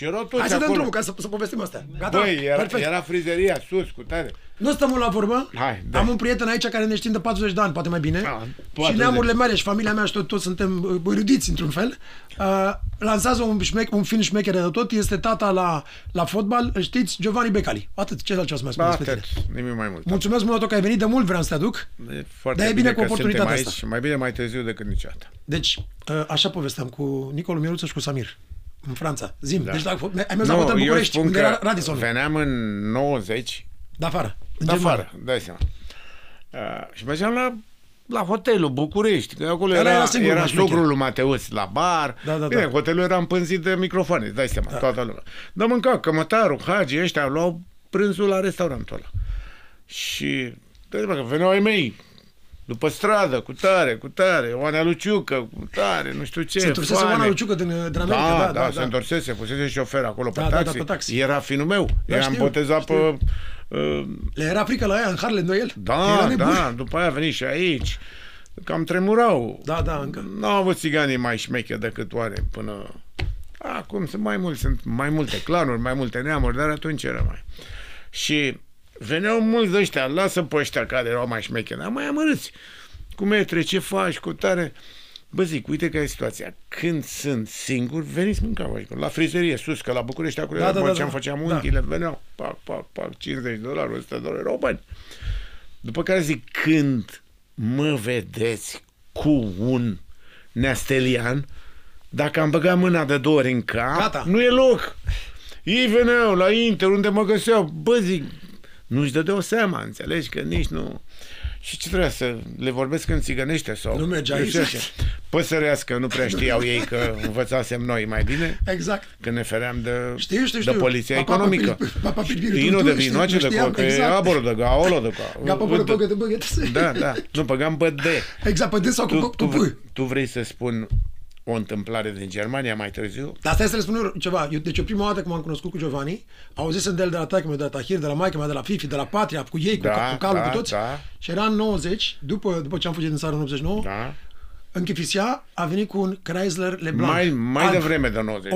erau toți Hai să dăm acolo. drumul ca să povestim asta. Gata? Băi, era frizeria sus, cu tare. Nu stăm mult la vorbă. Hai, Am un prieten aici care ne știm de 40 de ani, poate mai bine. 40. Și neamurile mele și familia mea și toți suntem erudiți într-un fel. Lansează un film șmecher de tot. Este tata la fotbal. Îl știți? Giovanni Becali. Atât. Ce altceva să mai spuneți despre tine? Nimic mai mult. Mulțumesc mult că ai venit. De mult vreau să te aduc. E foarte Dar e bine cu că oportunitatea suntem asta. aici, mai bine mai târziu decât niciodată. Deci, așa povesteam cu Nicolu Mieruță și cu Samir. În Franța. Zim. Da. Deci ai mers la hotel București, unde era Radisson. Veneam în 90. De afară. De afară, dai seama. Și mergeam la hotelul București, că acolo era socrul lui Mateus la bar. Bine, hotelul era împânzit de microfoane, dai seama, toată lumea. Dar mânca cămătarul, Hagi, ăștia luau prânzul la restaurantul ăla. Și dai seama că veneau ai mei după stradă, cu tare, Oana Luciucă, cu tare, nu știu ce. Se întorsese Oana Luciucă din America, da, se întorsese, pusese șofer acolo pe taxi. Era finul meu, eram botezat pe... Le era frică la aia în Harlem de el? Da, după aia a venit și aici. Cam tremurau. Da, încă. N-au avut țiganii mai șmecheri decât oare până... Acum sunt mai mulți, sunt mai multe clanuri, mai multe neamuri, dar atunci era mai... Și veneau mulți de ăștia, lasă pe ăștia care erau mai șmecheri, dar mai amărâți. Cum e, ce faci, cu tare... Bă, zic, uite care e situația. Când sunt singur, veniți mâncau aici. La frizerie, sus, că la București, acolo ce-am făceam unghiile, veneau, pac, $50, $100, erau bani. După care zic, când mă vedeți cu un neastelian, dacă am băgat mâna de 2 ori în cap, nu e loc. Ei veneau la Inter, unde mă găseau. Bă, zic, nu-și dădeau seama, înțelegi, că nici nu... Și ce trebuia să le vorbesc în țigănește sau... Nu mergea aici. Păsărească, nu prea știau ei că învățasem noi mai bine. Exact. Când ne feream de știu. poliția economică. Vino de vinoace de cocă, abor de gaolo de cocă. Da. Nu, păgam pe D. Exact, pe D sau cu P. Tu vrei să spun o întâmplare din Germania mai târziu? Dar stai să le spun ceva. Deci eu prima dată când m-am cunoscut cu Giovanni, auzisem de el de la taică-meu, de la Tahir, de la maică mea, de la Fifi, de la Patria, cu ei, cu Calul, cu toți. Și era în 90, după ce am fugit din țară în 89, în Chifisia a venit cu un Chrysler LeBlanc. Mai devreme de 90.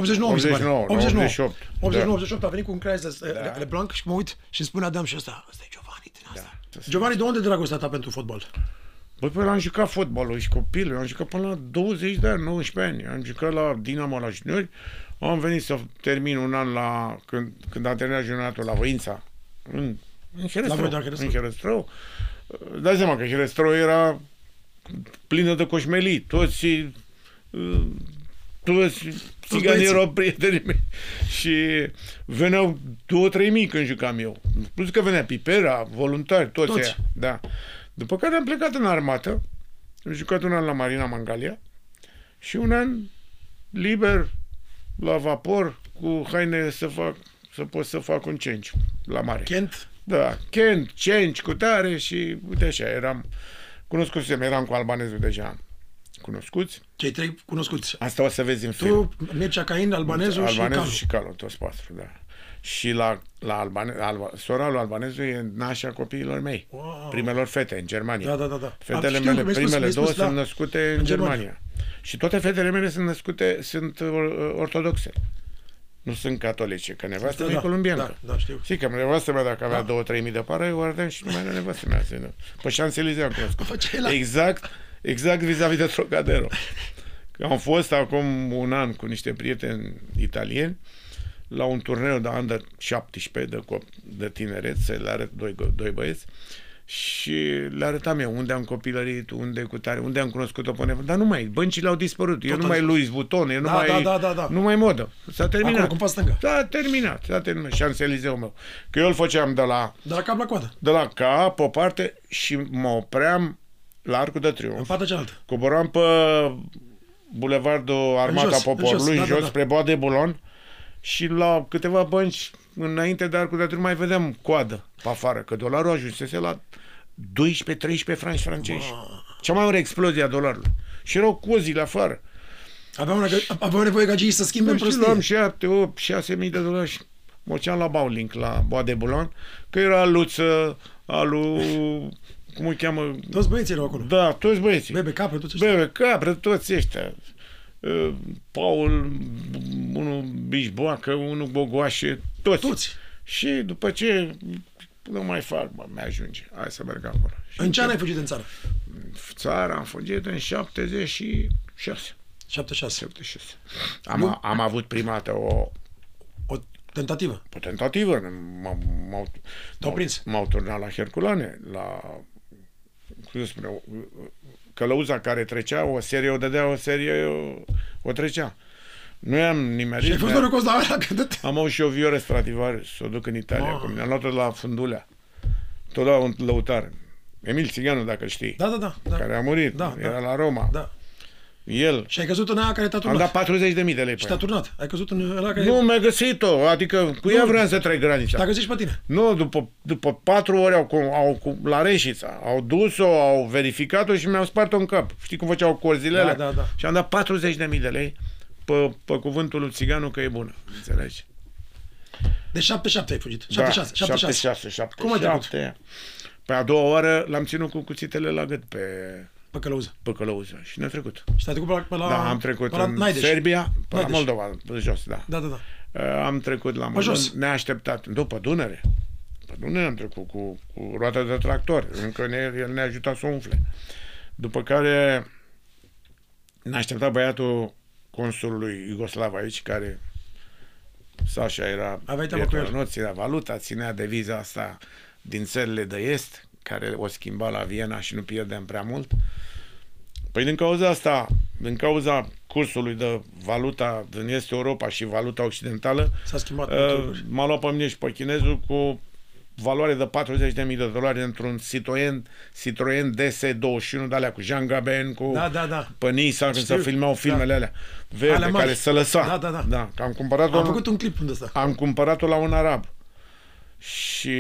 89 a venit cu un Chrysler LeBlanc și mă uit și îmi spune Adam și ăsta e Giovanni din asta. Giovanni, de unde dragostea ta pentru fotbal? Băi, păi am jucat fotbalul și copil, am jucat până la 20 de ani, 19 ani. Am jucat la Dinamo la juniori, am venit să termin un an când a terminat junioratul la Voința, în Herăstrău. Dați seama că Herăstrău era plină de coșmelii, toți țiganii erau prietenii mei și veneau 2-3 mii când jucam eu. Plus că venea Pipera, voluntari, toți aia. Da. După care am plecat în armată, am jucat un an la Marina Mangalia și un an liber la vapor cu haine să pot să fac un cenci la mare. Kent? Da, Kent, cenci, cu tare și uite așa, eram cu albanezul deja cunoscuți. Cei 3 cunoscuți. Asta o să vezi în film. Tu, Mircea Cain, albanezul și Calo, toți 4, da. Și la sora lui albanezul e nașa copiilor mei, primelor fete în Germania. Da. Fetele mele, primele 2 sunt născute în Germania. Și toate fetele mele sunt ortodoxe. Nu sunt catolice, că nevastă mea e columbiancă. Da, știu. Știi că nevastă mea, dacă avea 2-3 mii de pară, eu ardeam și numai la nevastă mea. Pe Champs-Élysées am cunoscut. Exact vis-a-vis de Trocadero. Am fost acum un an cu niște prieteni italieni la un turneu de under 17 de tineret, să le arăt doi băieți și le arătam eu unde am copilărit, unde am cunoscut-o pe nevastă. Dar nu mai, băncile au dispărut. E numai Louis Vuitton, e nu mai modă. S-a terminat. Acolo, cu stânga. S-a terminat. Champs-Élysées-ul meu. Că eu îl făceam de la cap la coadă. De la cap, o parte, și mă opream la Arcul de Triunf. În partea cealaltă. Coboram pe Bulevardul Armata Poporului, în jos, spre Bois de Boulogne, și la câteva bănci înainte de Arcul de Triunf mai vedeam coadă pe afară, că dolarul ajunsese la 12-13 franci francezi. Cea mai mare explozie a dolarului. Și erau cozile afară. Aveau nevoie gagiei să schimbe în prostie. Și luam 7, 8, 6 mii de dolari și mă duceam la Bowling, la Bois de Boulogne, că era Luță, cum îi cheamă? Toți băieții erau acolo. Da, toți băieții. Bebe Capră, toți ăștia. Toți ăștia. Paul, unul Bișboacă, unul Gogoașe, toți. Și după ce nu mai fac, mi-ajunge. Hai să merg acolo. În ce an ai fugit în țară? Țara am fugit în 76. 76. Am avut prima dată o tentativă. O tentativă. T-au prins. M-au turnat la Herculane, călăuza care trecea, o serie o dădea, o serie o trecea. Nu am nimerit. Și ai fost norocos la aia? Am avut și o vioră strativar să o duc în Italia. Cum ne-am luat-o la Fundulea. Tot la un lăutar. Emil Țiganu, dacă știi. Da. Care a murit. Era la Roma. Da. El. Și ai căzut în aia care te-a turnat. Am dat 40.000 de lei. Și te-a turnat. Ai căzut în ăla care... Nu, mi-a găsit-o. Adică cu ea vreau să trec granița. Te-a găsit și pe tine. Nu, după 4 ori la Reșița. Au dus-o, au verificat-o și mi-au spart-o în cap. Știi cum făceau corzilele? Da. Și am dat 40.000 de lei pe cuvântul lui Țiganu că e bună. Înțelegi? De 77 ai fugit. 76. Cum ai trecut? Pe a doua oară l-am ținut cu cuțitele la gât pe călăuză. Pe călăuză. Și ne-a trecut. Și te-ai trecut pe la... Da, am trecut în Serbia, pe la Moldova, pe jos, da. Da. Am trecut la Moldova, neașteptat. După Dunăre. Pe Dunăre am trecut cu roata de tractor. Încă el ne-a ajutat să o umfle. După care ne-a așteptat băiatul consulului Iugoslav aici, care Sasha era prietenul nostru, era valuta, ținea deviza asta din țările de est, care o schimba la Viena și nu pierdeam prea mult. Păi din cauza asta, din cauza cursului de valuta din Est Europa și valuta occidentală, s-a schimbat. M-a luat pe mine și pe chinezul cu valoare de $40.000 într-un Citroen DS21 de alea cu Jean Gabin, cu Pănisa, când se filmau filmele alea verde, care se lăsa. Da. Am făcut un clip unde ăsta. Am cumpărat-o la un arab. Și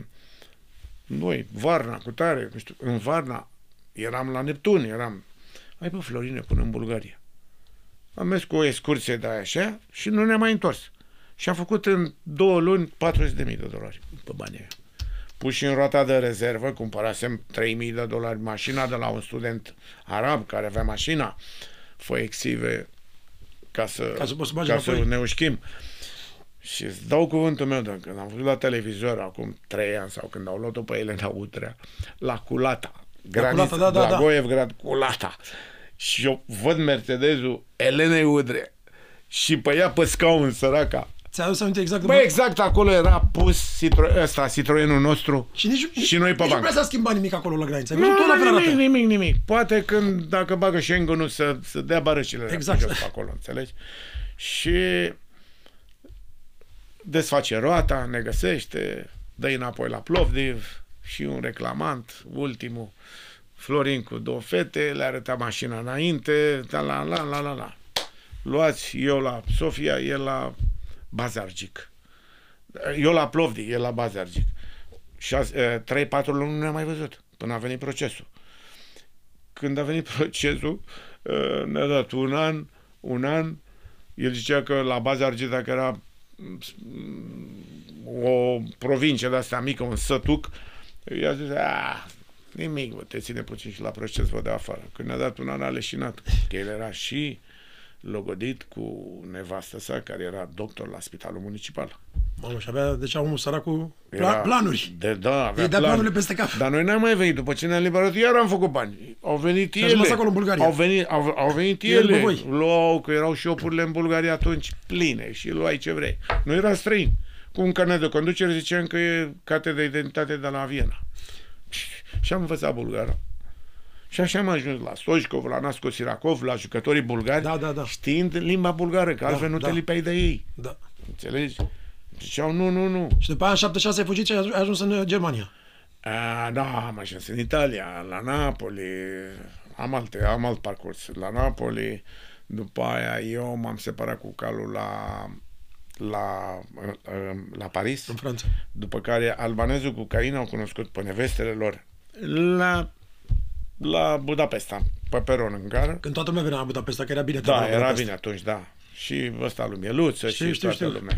noi, Varna, cu tare, nu știu, în Varna eram la Neptun, hai pe Florine până în Bulgaria. Am mers cu o excursie de aia așa și nu ne-am mai întors. Și am făcut în 2 luni $40.000 pe banii aia. Puși în roata de rezervă, cumpărasem $3.000 mașina de la un student arab care avea mașina, făiexive ca să ne ușchim. Și îți dau cuvântul meu, când am văzut la televizor acum 3 ani sau când au luat-o pe Elena Udrea, la Culata, granița, Blagoevgrad, Culata. Și eu văd Mercedesul Elenei Udrea și pe ea pe scaun, săraca. Ți-a adus aminte exact? Băi, exact acolo era pus Citroenul nostru și noi pe bancă. Nu prea s-a schimbat nimic acolo la graniță. Nimic. Poate când, dacă bagă Schengen-ul, să dea barăcile pe acolo, înțelegi? Și desface roata, ne găsește, dă înapoi la Plovdiv și un reclamant, ultimul, Florin cu 2 fete, le arăta mașina înainte, la. Luați, eu la Sofia, el la Bazargic. Eu la Plovdiv, el la Bazargic. 3-4 luni nu ne-am mai văzut, până a venit procesul. Când a venit procesul, ne-a dat un an, el zicea că la Bazargic, dacă era o provincie de asta mică, un sătuc, i-a zis, nimic, te ține puțin și la proces vă dă afară. Când ne-a dat un an, a leșinat, că el era și logodit cu nevastă sa, care era doctor la spitalul municipal. Mamă, și avea, deci omul săracul planuri. Avea planurile peste cap. Dar noi n-am mai venit, după ce ne-am liberat, iar am făcut bani. Au venit ele. Acolo în Bulgaria. Au venit ele. Luau, că erau șopurile în Bulgaria atunci pline și luai ce vrei. Noi eram străini. Cu un carnet de conducere ziceam că e carte de identitate de la Viena. Și am învățat bulgară. Și așa am ajuns la Stoichkov, la Nasco Siracov, la jucătorii bulgari, știind limba bulgară, că altfel nu te lipeai de ei. Da. Înțelegi? Ziceau nu. Și după aia în 76 ai fugit și ai ajuns în Germania. Da, am ajuns în Italia, la Napoli, am alt parcurs. La Napoli, după aia eu m-am separat cu calul la Paris. În Franța. După care albanezul cu Cain au cunoscut pe nevestele lor la Budapesta, pe peron în gară. Când toată lumea venea la Budapesta, că era bine. Da, era bine atunci, da. Și ăsta lui Mieluță și toată lumea.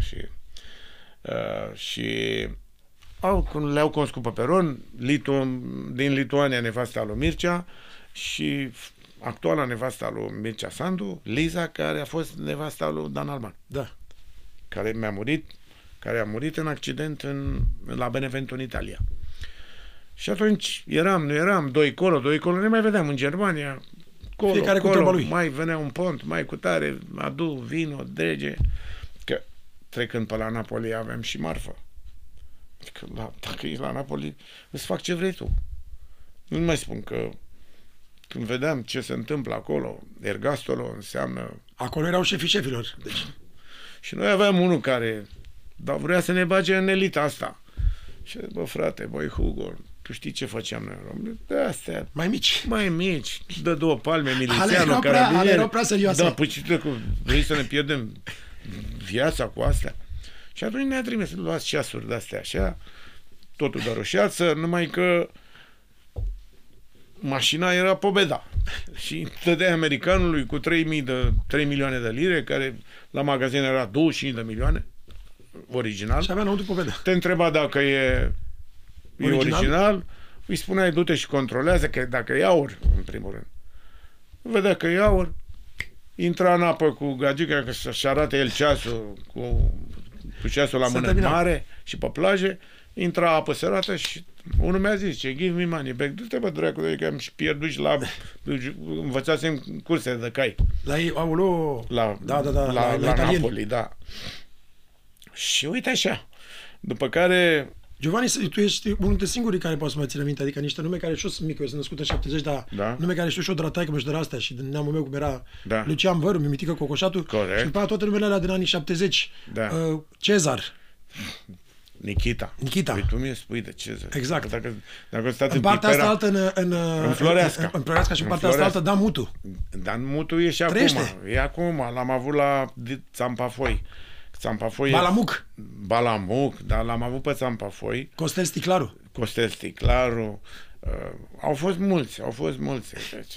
Și le-au cunoscut pe peron, din Lituania, nevasta lui Mircea, și actuala nevasta lui Mircea Sandu, Liza, care a fost nevasta lui Dan Alban. Da. Care a murit în accident la Benevento, în Italia. Și atunci nu eram, doi colo, ne mai vedeam în Germania, fiecare cu treaba lui. Mai venea un pont, mai cu tare, adu, vino, drege, că trecând pe la Napoli avem și marfă. Că dacă ești la Napoli, îți fac ce vrei tu. Nu mai spun că când vedeam ce se întâmplă acolo, Ergastolo înseamnă... Acolo erau șefilor. Deci... Și noi aveam unul care vrea să ne bage în elita asta. Și bă, frate, băi, Hugo, tu știi ce făceam noi? De astea. Mai mici. Dă 2 palme, milițianul, ale erau prea serioase. Da, păi vrei să ne pierdem viața cu astea? Și atunci ne-a trimis să luați ceasuri de-astea așa, totul de roșiață, numai că mașina era Pobeda. Și dădea americanului cu 3 milioane de lire, care la magazin era 25 de milioane, original. Și avea înăuntru Pobeda. Te întreba dacă e original, îi spuneai, du-te și controlează, că dacă e aur, în primul rând. Vedea că e aur, intra în apă cu gagica, că să-și arate el ceasul cu ceasul la mână mare și pe plaje, intra apă sărată și unul mi-a zis, ce give me money back, du-te bă dracu, că am și pierdut și învățasem curse de cai. La ei, aulă, la Napoli, da. Și uite așa, după care... Giovanni, tu ești unul dintre singurii care poate să mai ține minte, adică niște nume care și-o sunt mic, eu sunt născut în 70, dar nume care știu și-o de la taică și de la astea și din neamul meu cum era Lucian Văru, Mimitică Cocoșatu. Corect. Și după aia toate numele alea din anii 70. Da. Cezar. Nikita. Păi tu mi-e spui de Cezar. Exact. Dacă stat în partea asta altă în Floreasca. În Floreasca și în partea asta altă Dan Mutu. Dan Mutu e și acum. E acum. L-am avut la Țampafoi. Balamuc, dar l-am avut pe Țampafoi. Costel Sticlaru. Au fost mulți. Deci,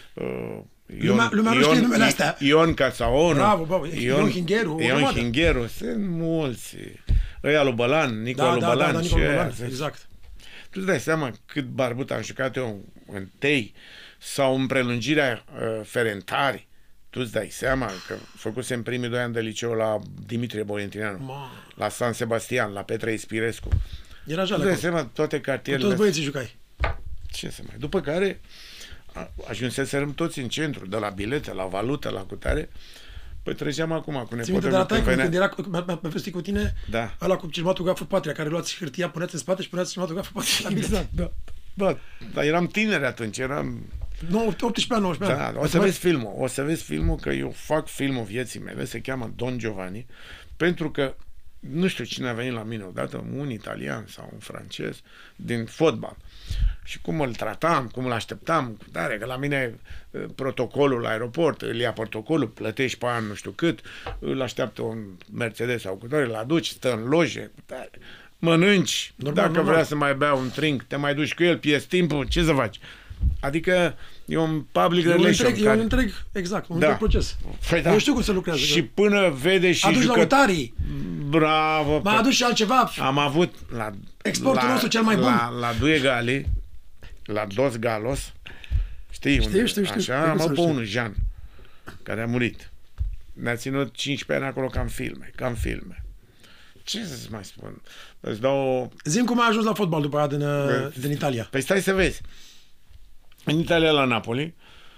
lumea nu știe numele astea. Ion Casaonu. Bravo, Ion Hingheru. Sunt mulți. Ăia lui Bălan, Nicolu Bălan. Exact. Tu îți dai seama cât barbut am jucat eu în Tei sau în prelungirea Ferentari. Tu îți dai seama că făcusem primii 2 ani de liceu la Dimitrie Boientineanu, la San Sebastian, la Petre Ispirescu. Era jale. Tu îți dai seama toate cartierele. Cu toți băieții jucai. Ce să mai... După care ajunseserăm toți în centru, de la bilete, la valută, la cutare. Păi treceam acum cu nepotul. Țin minte de la taică, când era, mi-a povestit cu tine, ăla cu cinematograful Patria, care luați hârtia, puneți în spate și puneți cinematograful Patria la bilet. Exact, da. Dar eram tineri atunci, eram... 18 ani, 19 ani. Da, o să vezi filmul, că eu fac filmul vieții mele, se cheamă Don Giovanni, pentru că nu știu cine a venit la mine odată, un italian sau un francez, din fotbal. Și cum îl tratam, cum îl așteptam, că la mine protocolul la aeroport, îl ia protocolul, plătești pe an nu știu cât, îl așteaptă un Mercedes sau cu tare, îl aduci, stă în loje, mănânci, dacă vrea să mai bea un drink, te mai duci cu el, pierzi timpul, ce să faci? Adică e un public relation. E un întreg proces. Păi eu știu cum se lucrează. Și până vede și aduci lăutarii. Bravo. Mai aduci și altceva. Am avut exportul nostru cel mai bun. La Due Gali, la Dos Galos, știi. Așa, am avut pe unul, Jean, care a murit. Ne-a ținut 15 ani acolo cam filme. Ce să-ți mai spun? Îți dau... Zi-mi cum ai ajuns la fotbal după aia din Italia. Păi stai să vezi. În Italia, la Napoli,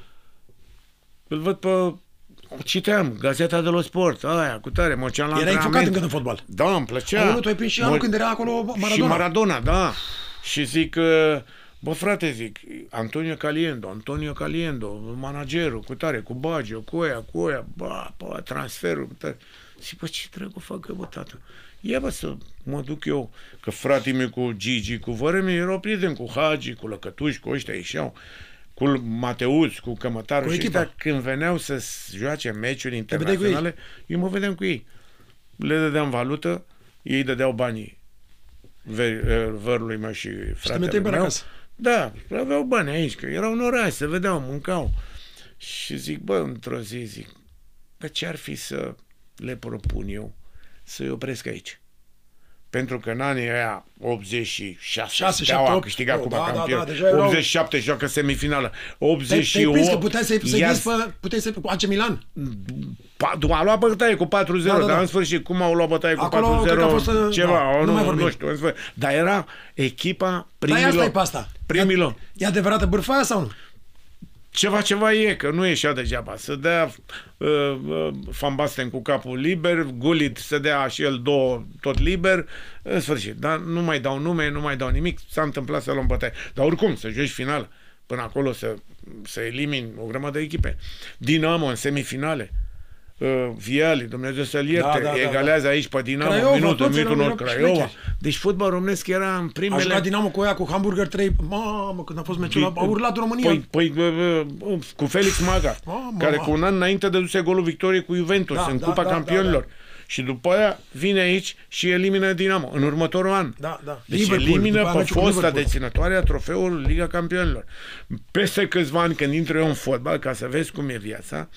îl văd pe... Citeam Gazeta dello Sport, aia, cu tare, mergeam la antrenament. Erai înfocat încă în fotbal. Da, îmi plăcea. Tu ai prins și anul când era acolo Maradona. Și Maradona, da. Și zic, bă frate, Antonio Caliendo, managerul, cu tare, cu Baggio, cu oia, bă, transferul, cu tare. Zic, bă, ce dracu facă, bă, tată? Ia, bă, să mă duc eu, că fratele meu cu Gigi, cu vără erau prieteni cu Hagi, cu Lăcătuși, cu ăștia ieșeau, cu Mateuț, cu Cămătaru, și ăștia, când veneau să joace meciuri internaționale, eu mă vedeam cu ei. Le dădeam valută, ei dădeau banii vărului meu și fratele meu. Da, aveau bani aici, că erau în oraș, se vedeau, mâncau. Și zic, bă, într-o zi, zic, bă, ce-ar fi să le propun eu să-i opresc aici? Pentru că în anii aia 86 6, Steaua 7, a 8, câștigat Cupa Campion, deja erau... 87 joacă semifinală, Te-ai 88 prins că puteai să-i puteai cu AC Milan. a luat bătaie cu 4-0, dar da. în sfârșit cum au luat bătaie cu 4-0 ceva, nu știu, în sfârșit. Dar era echipa Dar asta e pe asta. primilor. E adevărată bârfa aia sau nu? Ceva e, că nu ieșea degeaba. Să dea Van Basten cu capul liber, Gullit să dea și el două tot liber, în sfârșit. Dar nu mai dau nume, nu mai dau nimic, s-a întâmplat să luăm bătaie. Dar oricum, să joci final, până acolo să elimini o grămadă de echipe. Dinamo în semifinale. Viali, Dumnezeu să-l ierte, egalează aici pe Dinamo, minutul unor Craiova. Deci fotbal românesc era în primele... A jucat Dinamo cu ea, cu Hamburger 3, mamă, când a fost meciul, a urlat România. Păi, cu Felix Maga, care cu un an înainte dăduse golul victoriei cu Juventus în Cupa Campionilor. Și după aia vine aici și elimină Dinamo în următorul an. Deci elimină pe fosta deținătoare a trofeului Liga Campionilor. Peste câțiva ani, când intră eu în fotbal, ca să vezi cum e viața,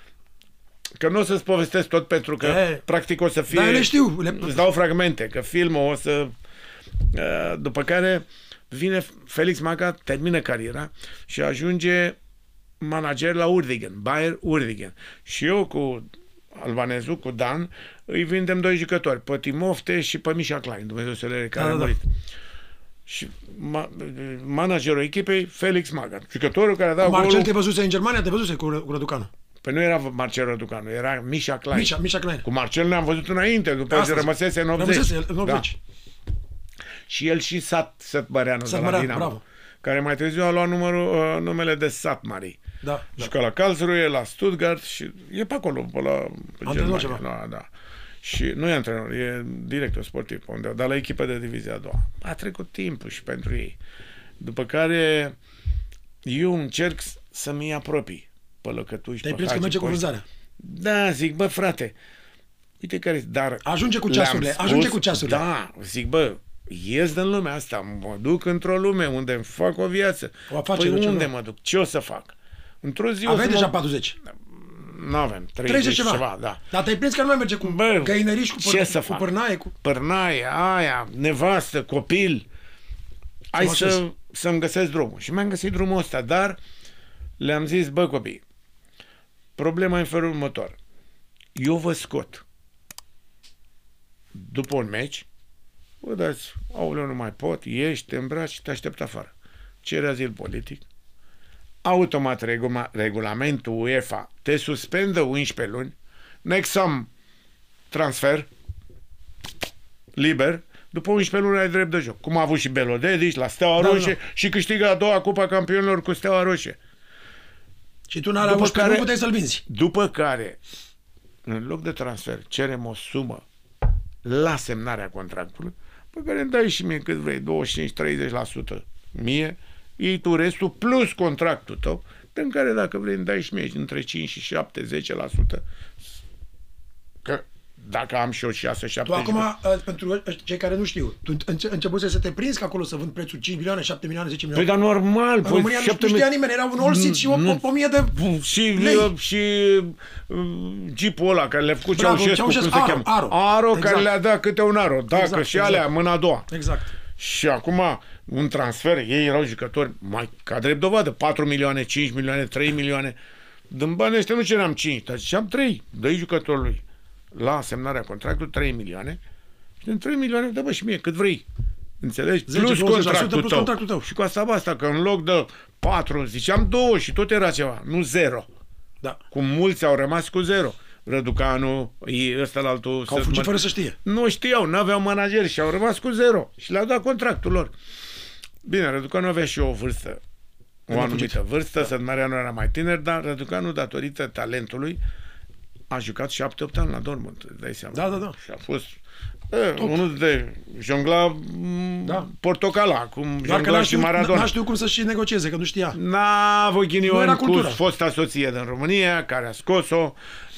că nu o să-ți povestesc tot pentru că practic o să fie... Dar le știu. Îți dau fragmente, că filmul o să... După care vine Felix Maga, termină cariera și ajunge manager la Uerdingen, Bayer Uerdingen. Și eu cu albanezul, cu Dan, îi vindem doi jucători, pe Timofte și pe Misha Klein, Dumnezeu să le care a murit. Și managerul echipei, Felix Maga, jucătorul care a dat Marcel te văzuse în Germania, te văzuse cu Răducanu. Păi nu era Marcel Răducanu, era Misha Klein. Misha Klein. Cu Marcel ne-am văzut înainte, după ce rămăsese în 80. Rămăsese în 80. Da. Și el și Sătmăreanu de la Dinamo, bravo. care mai târziu a luat numele de Satmari. Și ca la Karlsruhe, la Stuttgart și e pe acolo, pe la Germania. Da. Și nu e antrenor, e director sportiv pe undeva, dar la echipă de divizia a doua. A trecut timpul și pentru ei. După care eu încerc să-mi apropii pe lăcătuși. Te-ai prins că merge cu vânzarea. Da, zic, bă, frate, uite care, dar... Ajunge cu ceasurile, Da, zic, bă, ies din lumea asta, mă duc într-o lume unde îmi fac o viață. Păi unde mă duc? Ce o să fac? Într-o zi aveai deja 40. Nu avem, 30 ceva, da. Dar te-ai prins că nu mai merge cu găinăriși, cu pârnaie, pârnaie, aia, nevastă, copil. Hai să-mi găsesc drumul. Și mi-am găsit drumul ăsta, dar le-am zis, bă, copii, problema e în felul următor. Eu vă scot după un meci, vă dați, aoleu, nu mai pot, ieși, te îmbraci și te aștept afară. Cere azil politic. Automat regulamentul UEFA te suspendă 11 luni, nexăm transfer liber, după 11 luni ai drept de joc. Cum a avut și Belodedici la Steaua Roșie și câștigă a doua Cupa Campionilor cu Steaua Roșie. Și tu n-ai avut nu puteai să-l vinzi. După care, în loc de transfer, cerem o sumă la semnarea contractului, pe care îmi dai și mie cât vrei, 25-30% mie, iei tu restul plus contractul tău, în care dacă vrei îmi dai și mie între 5 și 7-10%. Că dacă am și eu 6-7%. Tu acum, pentru cei care nu știu, tu începuse să te prinzi că acolo să vând prețul 5 milioane, 7 milioane, 10 milioane. Păi dar normal. În România nu știa nimeni, era un all-seat și 1000 de lei. Și jeepul ăla care le-a făcut Ceaușescu, cum se cheamă? Aro, care le-a dat câte un aro. Dacă și alea, mâna a doua. Exact. Și acum un transfer, ei erau jucători mai ca drept dovadă, 4 milioane, 5 milioane, 3 milioane. Din banii ăștia nu ceream 5, dar ziceam 3, dă-i jucătorului la semnarea contractului 3 milioane și din 3 milioane dă-bă și mie cât vrei. Înțelegi? 10, plus contractul tău. Și cu asta, că în loc de 4 ziceam 2 și tot era ceva, nu 0. Da. Cum mulți au rămas cu 0. Răducanu, ăsta la altul... Au fugit fără să știe. Nu știau, n-aveau manageri și au rămas cu 0. Și le-au dat contractul lor. Bine, Răducanu avea și o vârstă, o anumită vârstă, Sătmăreanu era mai tiner, dar Răducanu, datorită talentului, a jucat 7-8 ani la Dortmund, îți dai seama. Da. Și a fost unul de jongla portocala, cum jongla și Maradona. N-a știut cum să și negocieze, că nu știa. N-a avut ghinion cu fosta soție din România, care a scos-o,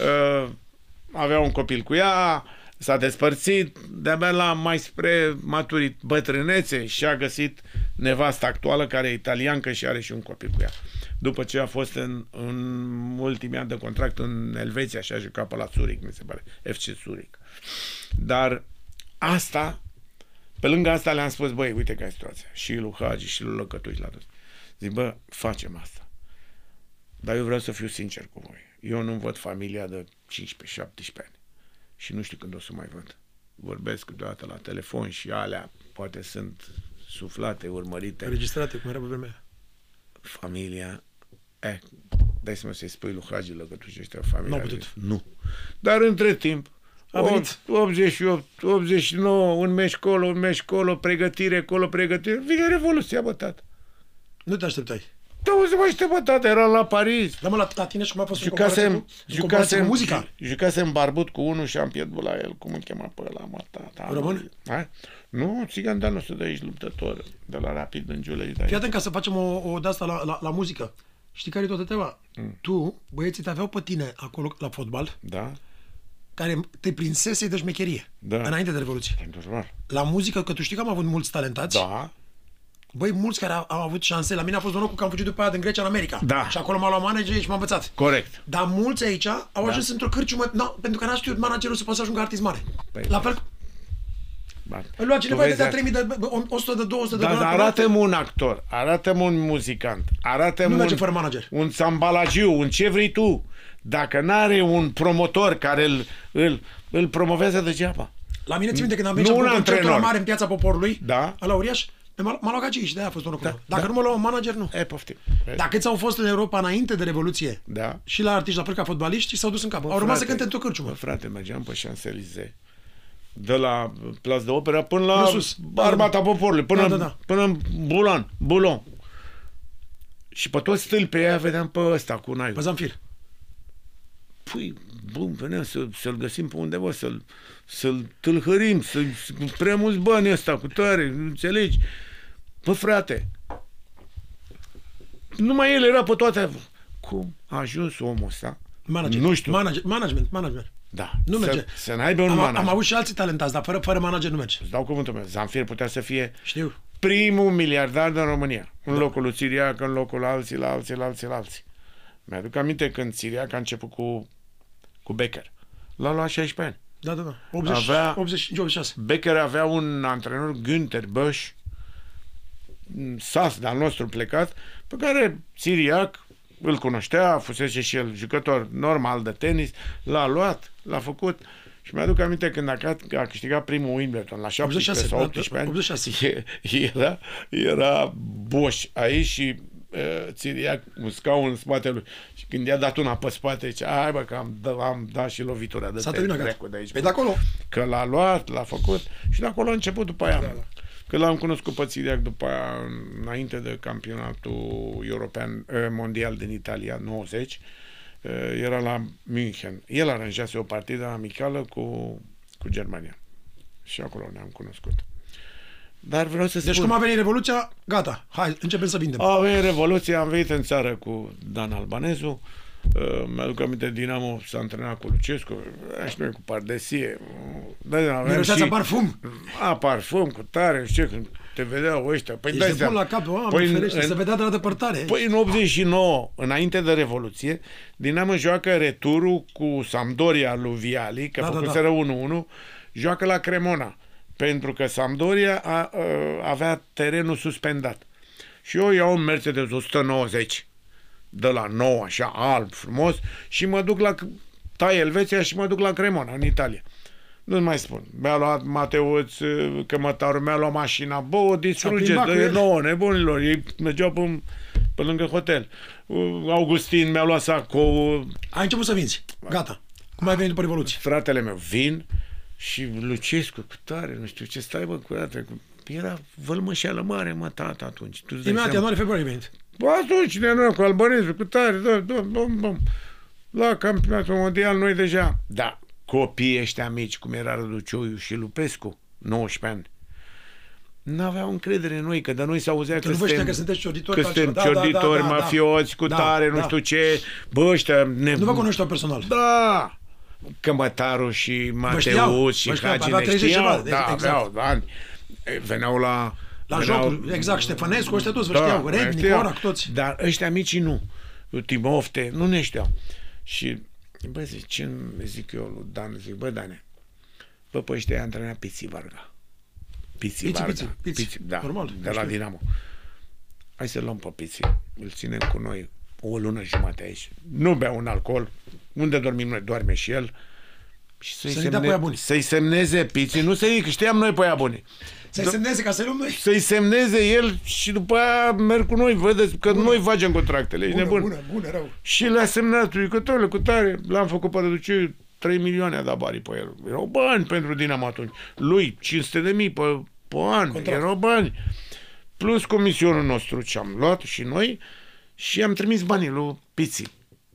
avea un copil cu ea, s-a despărțit, de-abia la mai spre bătrânețe și a găsit nevasta actuală, care e italiancă și are și un copil cu ea. După ce a fost în ultimii ani de contract în Elveția și a jucat pe la Zurich, mi se pare, FC Zurich. Dar asta Pe lângă asta le-am spus, băi, uite că e situația. Și lui Hagi, și lui Lăcătuși la toți. Zic, bă, facem asta. Dar eu vreau să fiu sincer cu voi. Eu nu văd familia de 15-17 ani. Și nu știu când o să mai văd. Vorbesc câteodată la telefon și alea poate sunt suflate, urmărite. Înregistrate, cum era pe vremea. Familia, dai să să-i spui lui Hagi Lăcătuși, ăștia familia. Nu au putut. Nu. Dar între timp, 88, 89, un meci colo, pregătire, vine Revoluția, bă, tată. Nu te așteptai. Da, o să mă aștept, tată, eram la Paris. Dar mă, la tine și cum a fost în comparație cu muzica? Jucasem barbut cu unul și am pierdut la el, cum îl chema pe ăla, mă, tata. Român? Nu, țigan de-al nostru de aici, luptător, de la Rapid în Giulei. Fii atent ca să facem o de-asta la muzică. Știi care e toată treaba? Tu, băieții te aveau pe tine acolo la fotbal, da, care te prinsese de șmecherie, da, înainte de Revoluție. normal. La muzică, că tu știi că am avut mulți talentați, Da, băi, mulți care au avut șanse. La mine a fost norocul că am fugit după aia din Grecia în America. Da. Și acolo m-a luat manager și m-a învățat. corect. Dar mulți aici au ajuns într-o cârciumă, pentru că n-a știut managerul să poată să ajungă artist mare. Păi, la fel, îl lua cineva de 3.000 de 100 de 200 de dolari. Dar arată-mi un actor, arată-mi un muzicant, arată-mi nu merge fără manager. un țambalagiu, un ce vrei tu. Dacă n-are un promotor care îl promovează degeaba. La mine țin minte când am venit un concertul la mare în Piața Poporului, da, la uriaș, m-a luat Gagi și de-aia a fost norocul. Dacă nu mă lua un manager, nu. Poftim. Dacă câți au fost în Europa înainte de Revoluție, da, și la artiști, la fel ca fotbaliști, s-au dus în cap. Au rămas să cânte într-o cârciumă. Frate, mergeam pe Champs-Élysées, de la Place de Opera până la Armata Poporului, până în Boulogne. Și pe toți stâlpii aia vedeam pe ăsta cu naiul. Pe Zamfir. Păi, bun, veneam să-l găsim pe undeva, să-l tâlhărim, prea mulți bani ăsta cu tare, nu înțelegi? Bă, frate, numai el era pe toate. Cum a ajuns omul ăsta? Manager. Nu știu. Management. Da. Nu merge. Să n-aibă un manager. Am avut și alții talentați, dar fără manager nu merge. Îți dau cuvântul meu. Zamfir putea să fie primul miliardar din România. În locul lui Țiriac, în locul alții. Mi-aduc aminte când Țiriac a început cu Becker. L-a luat 16 ani. Da. 86. Becker avea un antrenor, Günther Bösch, sas de-al nostru plecat, pe care Țiriac îl cunoștea, fusese și el jucător normal de tenis, l-a luat, l-a făcut și mi-aduc aminte când a câștigat primul Wimbledon la 17 sau 18 ani, 86. Era Bosch aici și Țiriac un scaun în spatele lui și când i-a dat una pe spate zice, hai bă că am dat și lovitura de trecut de aici. Pe de acolo. Că l-a luat, l-a făcut și de acolo a început după aia. Da. Că l-am cunoscut pe Țiriac după aia, înainte de campionatul european mondial din Italia, 90, era la München. El aranjase o partidă amicală cu Germania. Și acolo ne-am cunoscut. Dar vreau să spun... Deci cum a venit Revoluția, gata, hai, începem să vindem. A venit Revoluția, am venit în țară cu Dan Albanezu, mi-aduc aminte, Dinamo s-a antrenat cu Lucescu, și noi cu Pardesie. Miroseața parfum. Parfum, cu tare, știu, când te vedeau ăștia. Păi ești de bun la cap, ferește, se vedea de la depărtare. Păi în 89, înainte de Revoluție, Dinamo joacă returul cu Sampdoria lui Viali, că făcuseră 1-1, joacă la Cremona, pentru că Sampdoria avea terenul suspendat. Și eu iau un Mercedes 190 de la nou, așa, alb, frumos, și mă duc la Elveția și mă duc la Cremona, în Italia. Nu-ți mai spun. Mi-a luat Mateuț, cămătarul, mi-a luat mașina, bă, o distruge, dă-i nouă, nebunilor, ei mergeau pe lângă hotel. Augustin mi-a luat sacou. Ai început să vinzi, gata. Cum ai venit după Revoluție? Fratele meu, vin și Lucescu, cu tare, nu știu ce, stai bă, cu dată, era vălmășeală mare, mă, tata, atunci. Imediat, ianuarie, februarie venit. Bă, atunci ne noi cu Albanezul, cu tare, la campionatul mondial, noi deja. Da, copiii ăștia mici, cum era Radu Cioiu și Lupescu, 19 ani, n-aveau încredere în noi, că de noi s-auzea că sunteți ciorditori, ciorditori, mafioți, cu tare, nu știu ce, bă, ăștia... Nu vă cunoșteau personal. Da! Cămătaru și Mateuț și Hagi ne știau, da, aveau ani. Veneau la jocuri, exact, Ștefănescu, ăștia toți vă știau, Rednic, Orac, toți. Dar ăștia mici nu. Timofte, nu ne știau. Și, bă, zic eu lui Dan, zic, bă, Dane, bă, pe ăștia i-a antrenat Piții Varga. Piții, da, normal, de la Dinamo. Hai să luăm pe Piții, îl ținem cu noi o lună jumate aici. Nu bea un alcool. Unde dormim noi? Doarme și el. Și să-i semneze Piții. Nu să-i că știam noi pe aia buni. Să-i semneze ca să luăm noi. Să-i semneze el și după aia merg cu noi. Vedeți că noi facem contractele. Ești nebun. Bună, rău. Și le-a semnat jucătorile cu tare. L-am făcut pe Răduceu. 3 milioane a dat banii pe el. Erau bani pentru Dinamo atunci. Lui 500.000 pe an. Contract. Erau bani. Plus comisionul nostru ce am luat și noi și am trimis banii lui Piții.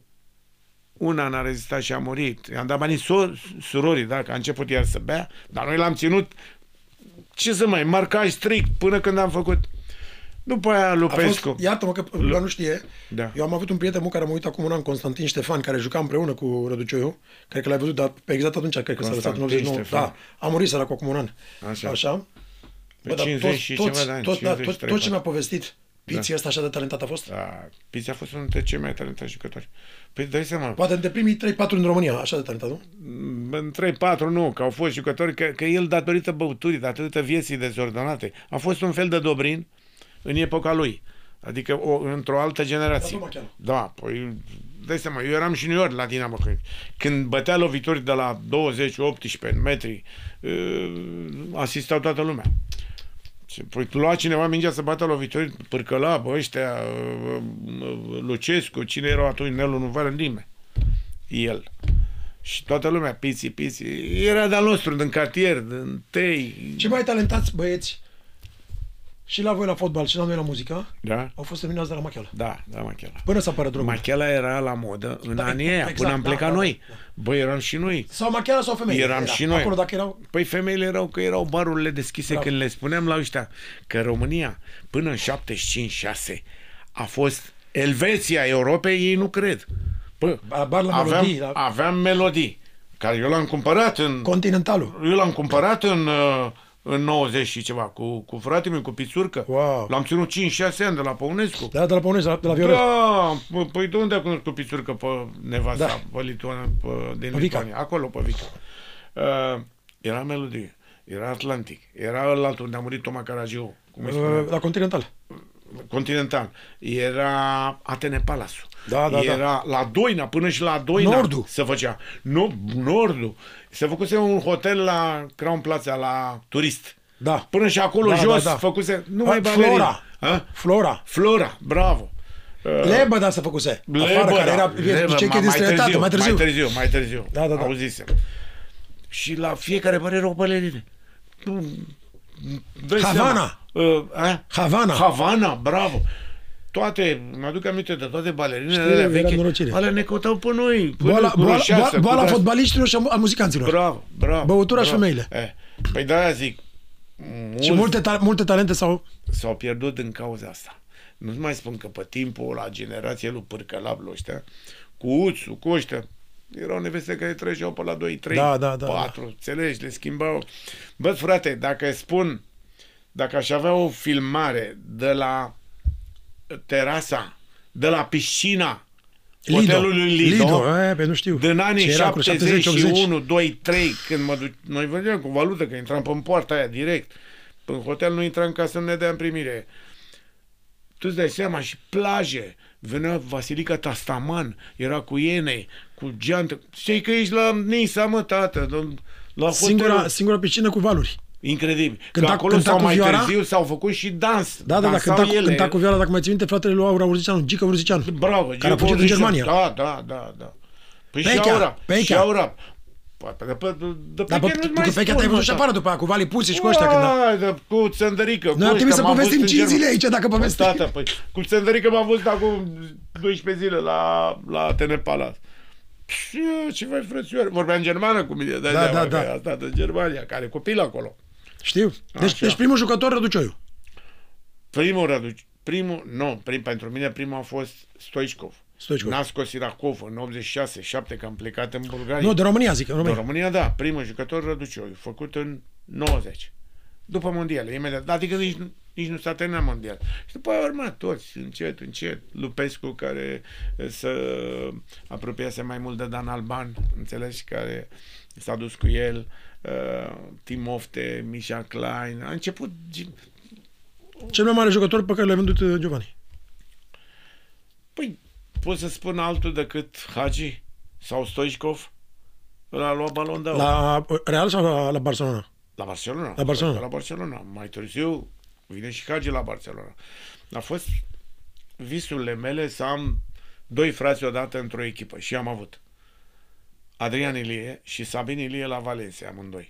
Una n-a rezistat și a murit. I-am dat banii surorii, da, că a început iar să bea, dar noi l-am ținut, ce să mai, marcaj strict până când am făcut. După aia Lupescu. Iartă-mă că nu știe. Da. Eu am avut un prieten care m-a uitat acum un an, Constantin Ștefan, care juca împreună cu Răducioiu. Cred că l-ai văzut, dar pe exact atunci, cred că s-a lăsat în 89. Da, a murit săracul acum un an. Așa. Bă, 50 și ceva de ani. Tot ce mi-a povestit, Piții ăsta așa de talentat a fost? Da, Piții a fost unul dintre cei mai talentați jucători. Păi dai seama. Poate între primii 3-4 în România, așa de talentat, nu? În 3-4 nu, că au fost jucători, că el datorită băuturii, datorită vieții dezordonate, a fost un fel de Dobrin în epoca lui. Adică într-o altă generație. Da, păi dai seama, eu eram junior la Dinamo când bătea lovituri de la 20-18 metri, asistau toată lumea. Păi lua cineva mingea să bată lovituri, Pârcăla, bă, ăștia, Lucescu, cine erau atunci, Nelu, nu vă nimeni. El. Și toată lumea, Piții. Era de-al nostru, din cartier, din Tei. Ce mai talentați băieți și la voi la fotbal și la noi la muzică, da? Au fost terminați de la Machela. Da, Machela. Până să apară drogul. Machela era la modă în anii aia, exact, până am plecat noi. Da. Băi, eram și noi. Sau Machela sau femeile. Eram și noi. Acolo, dacă erau... Păi femeile erau barurile deschise. Bravo. Când le spuneam la ăștia că România până în 75-6 a fost Elveția Europei, ei nu cred. Bă, aveam melodii care eu l-am cumpărat în... Continentalul. Eu l-am cumpărat în 90 și ceva, cu fratele meu, cu Pițurcă. Wow. L-am ținut 5-6 ani de la Păunescu. Da, de la Păunescu, de la Viorel. Da, păi de unde a cunoscut Pițurcă pe nevasta, da. Pe Lituania, din Lituania, acolo pe Vica. Era melodie, era Atlantic, era ălaltul unde a murit Toma Caragiu. La Continental. Continental. Era Atene Palace-ul. Da. Era la Doina, până și la Doina Nordul. se făcea. Nordul. Se făcuse un hotel la Crown Plaza, la Turist. Da. Până și acolo jos făcuse numai Flora, bravo. Lebăda se făcuse. Afară, care era mai târziu. Da. Auzisem. Și la fiecare bar erau balerine. Havana, bravo. Toate, mă-aduc aminte de toate balerinele vechi, alea ne căutau pe noi. Boala fotbaliștilor și a muzicanților. Bravo. Băutura și femeile. Păi de-aia zic. Și multe talente s-au pierdut din cauza asta. Nu-ți mai spun că pe timpul la generație lui Pârcălablu ăștia, cu Uțu, cu ăștia, erau neveste care treceau pe la 2, 3, 4, înțelegi, le schimbau. Bă, frate, dacă aș avea o filmare de la terasa, de la piscina hotelului Lido, nu știu. din anii 71, 2, 3, când noi veneam cu valută, că intram pe poarta aia direct. În hotel nu intram ca să nu ne dea în primire. Tu îți dai seama, și plaje. Venea Vasilica Tastaman, era cu ienei, cu geantă. Știi că ești la Nisa, mă, tată. Singura piscină cu valuri. Incredibil. Că acolo sau mai târziu s-au făcut și dans. Da, cânta cu vioara, dacă mai ții minte, fratele lui Aura Urzicianu, Gică Urzicianu. Bravo, care a fugit în Germania. Da. Păi și Aura. De Pechea te-ai văzut și afară după aia, cu Vali Pusi și cu ăștia. Cu Țăndărică. Noi ar trebui să povestim 5 zile aici, dacă povestim. Cu Țăndărică m-am văzut acum 12 zile la Atene Palace. Ce vai frățioare. Vorbea în germană cu mine. Da. A stat în Germania, care copil acolo. Știu. Deci primul jucător Răducioiu. Pentru mine primul a fost Stoichkov. Nasco Sirakov în 86-7, că am plecat în Bulgaria. Nu, de România zic. De România, da. Primul jucător Răducioiu, făcut în 90. După mondiale, imediat. Adică nici nu s-a terminat mondial. Și după aia au urmat toți, încet. Lupescu, care se apropiase mai mult de Dan Alban, înțelegi, care s-a dus cu el, Timofte, Misha Klein, a început... Cel mai mare jucător pe care l-ai vândut, Giovanni? Păi, pot să spun altul decât Hagi sau Stoichkov? Ăla a luat Balon d'Or. La Real sau la Barcelona? La Barcelona. La Barcelona. La Barcelona. Mai târziu vine și Hagi la Barcelona. A fost visurile mele să am 2 frați odată într-o echipă și am avut. Adrian Ilie și Sabin Ilie la Valencia, amândoi.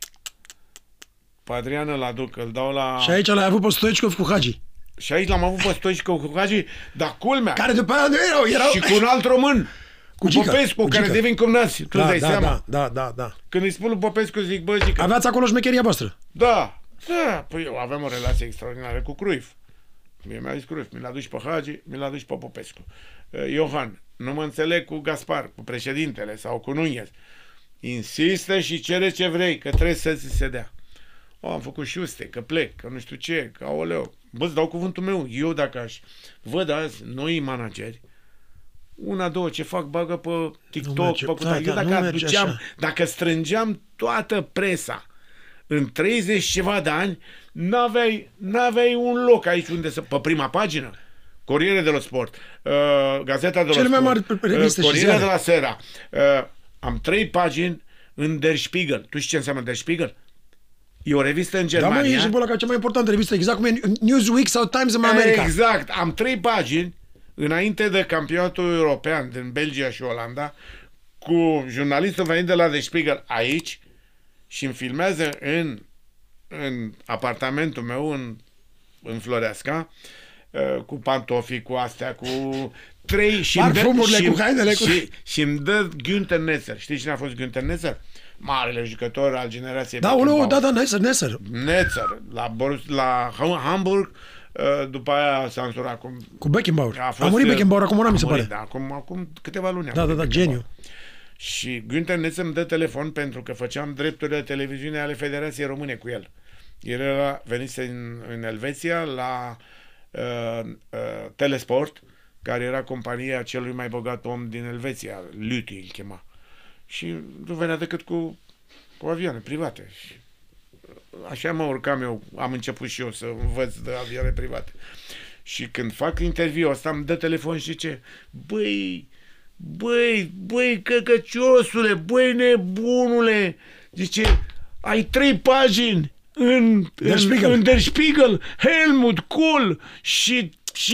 Pe Adrian îl aduc, îl dau la... Și aici l-ai avut pe Stoichkov cu Hagi. Și aici l-am avut pe Stoichkov cu Hagi, dar culmea... Care după aia nu erau... Și cu un alt român. Cu Popescu, care devin cumnați. Tu dai seama? Da. Când îi spun lui Popescu, zic, bă, Gică... Aveați acolo șmecheria voastră? Da. Păi eu aveam o relație extraordinară cu Cruyff. Mie mi-a zis Cruyff, mi l-a dus pe Hagi, mi l-a dus pe Popescu. Iohan, nu mă înțeleg cu Gaspar, cu președintele sau cu Nunez. Insistă și cere ce vrei, că trebuie să ți se dea. Am făcut șuste, că plec, că nu știu ce, că aoleu. Bă, îți dau cuvântul meu. Eu dacă aș văd azi noi manageri, una, două, ce fac, bagă pe TikTok, eu dacă aduceam, dacă strângeam toată presa în 30 ceva de ani, n-aveai un loc aici unde să... Pe prima pagină, Corriere dello Sport, Gazeta dello Sport, Corriere de la Sera. Am 3 pagini în Der Spiegel. Tu știi ce înseamnă Der Spiegel? E o revistă în Germania. Da, mă, ești ăla ca cea mai importantă revistă, exact cum e Newsweek sau Times în America. Exact. Am 3 pagini înainte de campionatul european din Belgia și Olanda, cu jurnalistul venit de la Der Spiegel aici și îmi filmează în apartamentul meu în Floreasca, cu pantofii, cu astea, cu 3 și îmi dă Günther Netzer. Știi cine a fost Günther Netzer? Marele jucător al generației Beckenbauer. Da, Netzer. La Hamburg, după aia s-a însurat cu Beckenbauer. A murit Beckenbauer acum un an, mi se pare. Da, acum câteva luni. Da, geniu. Și Günther Netzer îmi dă telefon pentru că făceam drepturile de televiziune ale Federației Române cu el. El venise în Elveția la Telesport, care era compania celui mai bogat om din Elveția, Lüthi îl chema. Și nu venea decât cu avioane private. Și așa mă urcam eu, am început și eu să învăț de avioane private. Și când fac interviul ăsta, îmi dă telefon și zice, băi, căcăciosule, băi, nebunule, zice, ai 3 pagini în Der Spiegel, Helmut Kohl și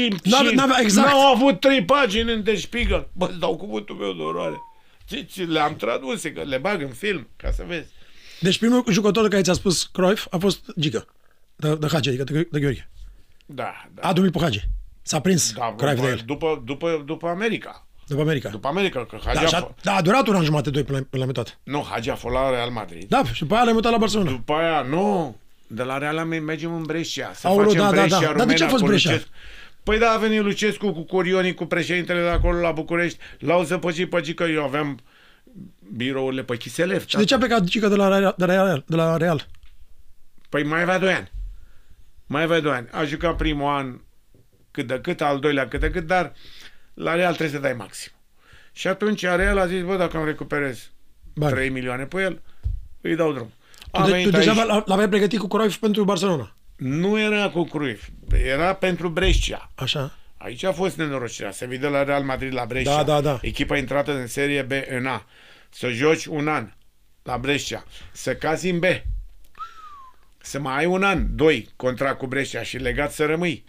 n-au avut 3 pagini în Der Spiegel. Bă, îți dau cuvântul meu de oroare. Le-am tradus, că le bag în film, ca să vezi. Deci primul jucător care ți-a spus Cruyff a fost Gică, de Hagi, adică de Gheorghe. Da. A domnit pe Hagi. S-a prins Cruyff de el. După America. După America, că Hagi a durat un an jumate, 2 până la mutat. Nu, Hagi a fost la Real Madrid. Da, și după aia l-ai mutat la Barcelona. După aia, nu, de la Real mergem în Brescia. Brescia, dar de ce a fost Brescia? Păi da, a venit Lucescu cu Corioni, cu președintele de acolo la București, l-au zăpăcit pe Gică, eu aveam birourile pe Chiselev. Și de ce a plecat Gică de la Real? Păi mai avea 2 ani. A jucat primul an cât de cât, al doilea cât de cât, dar la Real trebuie să dai maxim. Și atunci Real a zis, bă, dacă îmi recuperez 3 milioane pe el, îi dau drum. Tu deja l-aveai pregătit cu Cruyff pentru Barcelona? Nu era cu Cruyff, era pentru Brescia. Așa. Aici a fost nenorocirea. Se vede la Real Madrid la Brescia. Da. Echipa intrată în serie B în A. Să joci un an la Brescia. Să cazi în B. Să mai ai un an, 2, contract cu Brescia și legat să rămâi.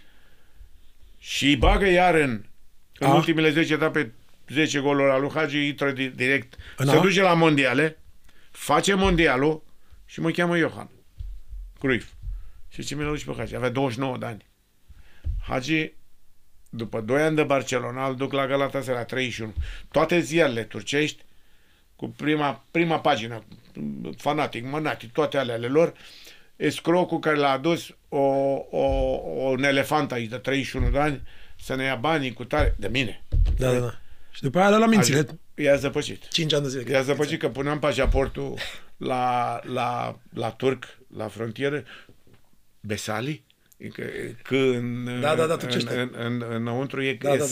Și îi bagă iar în ultimele 10 etape 10 goluri la lui Hagi, intră direct. Se duce la mondiale, face mondialul și mă cheamă Johan Cruyff. Și ce mi l-a dus pe Hagi? Avea 29 de ani. Hagi, după 2 ani de Barcelona, îl duc la Galatasaray, 31. Toate ziarele turcești, cu prima pagină, Fanatic, Mănati, toate ale lor, escrocul care l-a adus un elefant aici de 31 de ani să ne ia banii cu tare, de mine. Da. Și după aia la mințile. I-a zăpăcit. 5 ani de zile. I-a zăpăcit că puneam pașaportul la turc, la frontieră, Besali, înăuntru e S.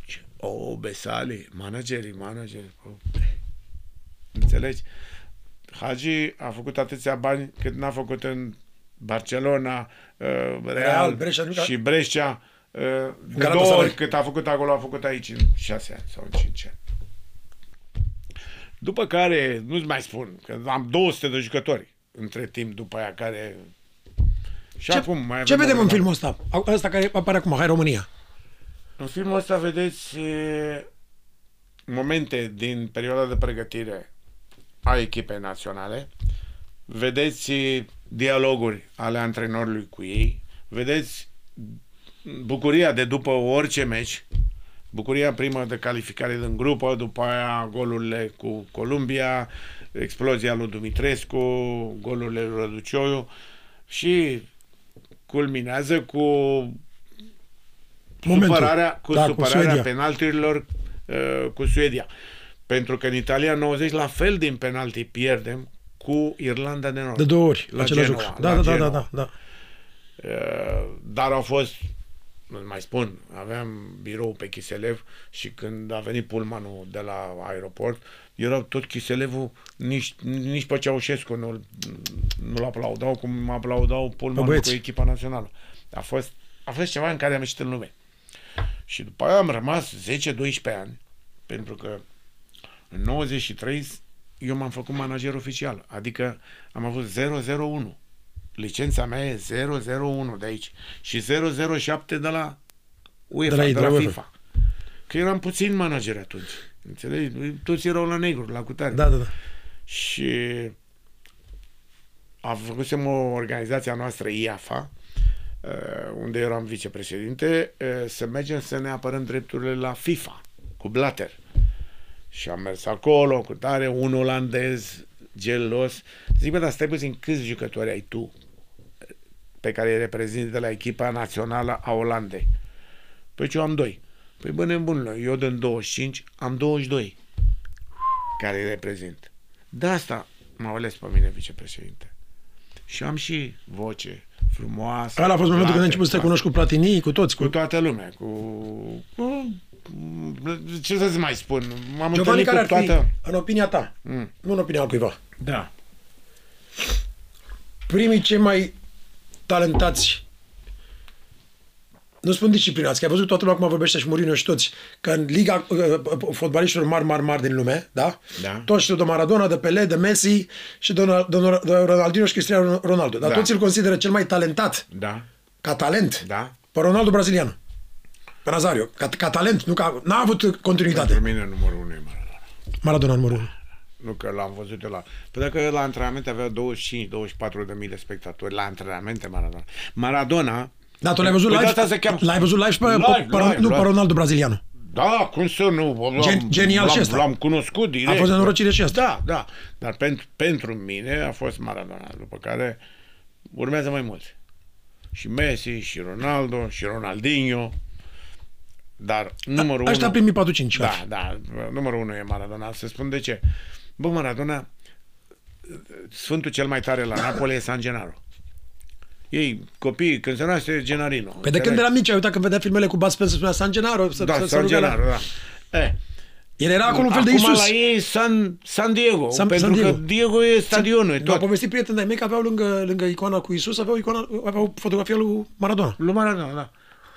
Besali, manageri. Înțelegi? Hagi a făcut atâția bani cât n-a făcut în Barcelona, Real Brescia, și Brescia, de 2 ori cât a făcut acolo, a făcut aici în 6 ani sau în 5 ani. După care, nu-ți mai spun, că am 200 de jucători între timp după aia care... Și acum mai ce vedem în filmul ăsta? Ăsta care apare acum, Hai România. În filmul ăsta vedeți momente din perioada de pregătire a echipei naționale, vedeți dialoguri ale antrenorului cu ei, vedeți bucuria de după orice meci, bucuria primă de calificare din grupă, după aia golurile cu Columbia, explozia lui Dumitrescu, golurile lui Răducioiu și culminează cu supărarea penaltiurilor cu Suedia. Pentru că în Italia 90 la fel din penalti pierdem cu Irlanda de Nord. De 2 ori la Genoa. Da. Dar au fost, nu mai spun, aveam birou pe Chiselev și când a venit pullmanul de la aeroport, erau tot Chiselevul, nici pe Ceaușescu nu-l aplaudau cum aplaudau pullmanul cu echipa națională. A fost ceva în care am ieșit în lume. Și după aia am rămas 10-12 ani, pentru că în 93 eu m-am făcut manager oficial, adică am avut 001. Licența mea e 001 de aici și 007 de la UEFA, de la FIFA. Că eram puțin manager atunci. Înțelegi? Toți erau la negru, la cutare. Da. Și făcusem o organizație a noastră, IAFA, unde eram vicepreședinte, să mergem să ne apărăm drepturile la FIFA, cu Blatter. Și am mers acolo, cu tare, un olandez, gelos. Zic, bă, dar stai puțin, câți jucători ai tu pe care îi reprezinți de la echipa națională a Olandei? Păi eu am 2. Păi bă, nebunule, eu din 25 am 22 care îi reprezint. De asta m-au ales pe mine vicepreședinte. Și am și voce frumoasă. Ăla a fost momentul când ai început să te cunoști cu Platini, cu toți. Cu toată lumea. Ce să-ți mai spun? M-am Giovanni, întâlnit cu toată... în opinia ta, nu în opinia altcuiva. Da. Primii cei mai talentați, nu spun disciplinați, că ai văzut toată lumea cum vorbește și Mourinho și toți, că în liga fotbaliștilor mari din lume, da? Toți știu de Maradona, de Pelé, de Messi și de Ronaldinho și Cristiano Ronaldo. Dar toți îl consideră cel mai talentat, ca talent, pe Ronaldo brazilian. Pe Nazario, ca talent, nu ca... N-a avut continuitate. Pentru mine numărul 1 e Maradona. Maradona numărul 1. Nu că l-am văzut eu la... Păi dacă la antrenamente avea 25-24 de mii de spectatori, la antrenamente Maradona... Da, tu l-ai văzut live? L-ai văzut live pe Ronaldo brazilianu. Da, cum să nu? Genial și ăsta. L-am cunoscut direct. A fost nenorocire și asta. Da. Dar pentru mine a fost Maradona, după care urmează mai mulți. Și Messi, și Ronaldo, și Ronaldinho. Dar numărul 1... Ăștia primii 4-5. Da, numărul 1 e Maradona. Să spun de ce. Bă, Maradona, sfântul cel mai tare la Napoli e San Gennaro. Ei, copiii, când se naște Gennarino. Păi de când era mici, ai uitat când vedea filmele cu Bud Spencer, spunea San Gennaro. San Gennaro, da. El era acolo un fel de Iisus. Acum la ei San Diego, pentru că Diego e stadionul. Mi-au povestit prieteni de-ai mei că aveau lângă icoana cu Iisus, aveau fotografia lui Maradona. Lui Maradona, da.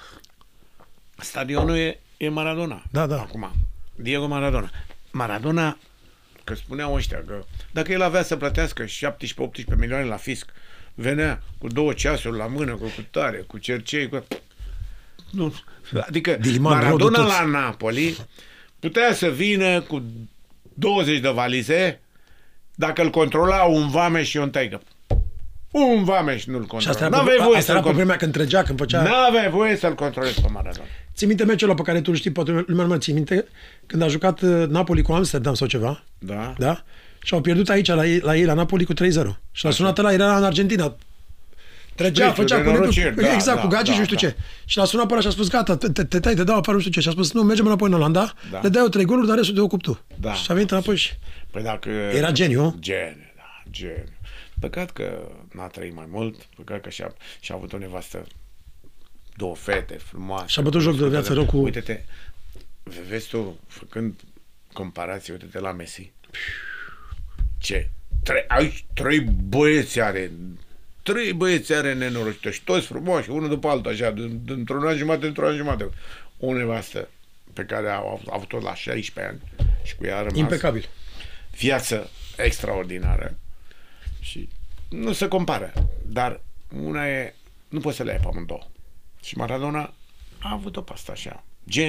Stadionul e Maradona. Da. Acum, Diego Maradona, că spuneau ăștia că dacă el avea să plătească 17-18 milioane la fisc, venea cu 2 ceasuri la mână, cu cutare, cu cercei, cu... Nu. Adică Maradona la Napoli putea să vină cu 20 de valize dacă îl controla un vameș și un tăigă. Un vameș nu-l controla. Asta era pe vremea când trăgea, când făcea... N-aveai voie să-l controlezi pe Maradona. Ții minte meciul ăla pe care tu îl știi, poate lumea nu ții minte, când a jucat Napoli cu Amsterdam sau ceva? Da? Și au pierdut aici, la ei, la Napoli, cu 3-0. Și l-a sunat ăla, era în Argentina. Trăgea, făcea cu gagici și nu știu ce. Și l-a sunat pe ăla și a spus, gata, te dau afară, nu știu ce. Și a spus, nu, mergem înapoi în Olanda, le dai eu 3 goluri, dar restul te ocupi tu. Și a venit înapoi și... Păi dacă... Era geniu. Geniu. Păcat că n-a trăit mai mult, păcat că și-a avut o nevastă, 2 fete frumoase. Și-a bătut joc de viață rău cu... Uite-te, vezi tu, făcând comparații, uite-te la Messi. Ce Trei băieți are. Trei băieți are nenorocită și toți frumoși, unul după altul, așa, într-un an jumate. O nevastă pe care a avut-o la 16 ani și cu ea a rămas. Impecabil. Viață extraordinară și nu se compară, dar una e, nu poți să le ai pe amândouă. Și Maradona a avut-o pe asta așa.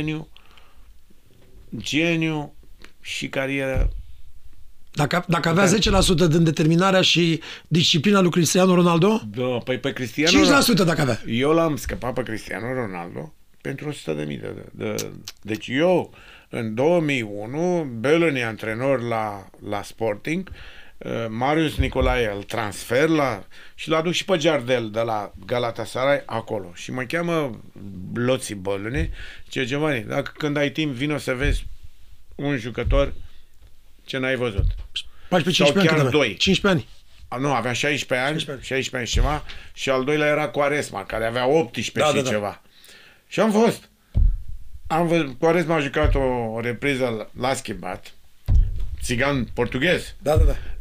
Geniu și carieră. Dacă avea 10% din determinarea și disciplina lui Cristiano Ronaldo? Da, păi pe Cristiano... 5% dacă avea. Eu l-am scăpat pe Cristiano Ronaldo pentru 100.000 de... Deci eu, în 2001, Belloni antrenor la Sporting, Marius Nicolae îl transfer și l-aduc și pe Jardel de la Galatasaray acolo. Și mă cheamă Loții Belloni, zice, Giovanni, dacă când ai timp, vino să vezi un jucător ce n-ai văzut. 14-15 ani. 15 ani. Nu, avea 16 ani și ceva, și al doilea era Quaresma, care avea 18 ceva. Și am fost. Quaresma a jucat o repriză, l-a schimbat. Țigan portughez. Da.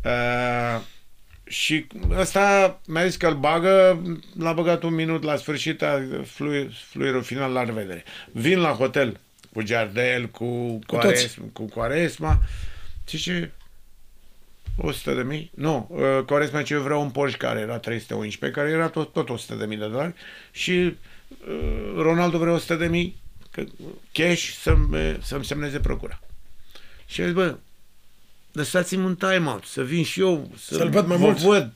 Și ăsta mi-a zis că îl bagă, l-a băgat un minut la sfârșit, fluierul final, la revedere. Vin la hotel cu Jardel, cu Quaresma. Zice, 100.000? Nu, Quaresma zice, eu vreau un Porsche care era 311, care era tot $100.000 și Ronaldo vrea 100.000 cash să-mi semneze procura. Și a zis, bă, lăsați-mi un time-out, să vin și eu, să-l văd mai mult. Văd.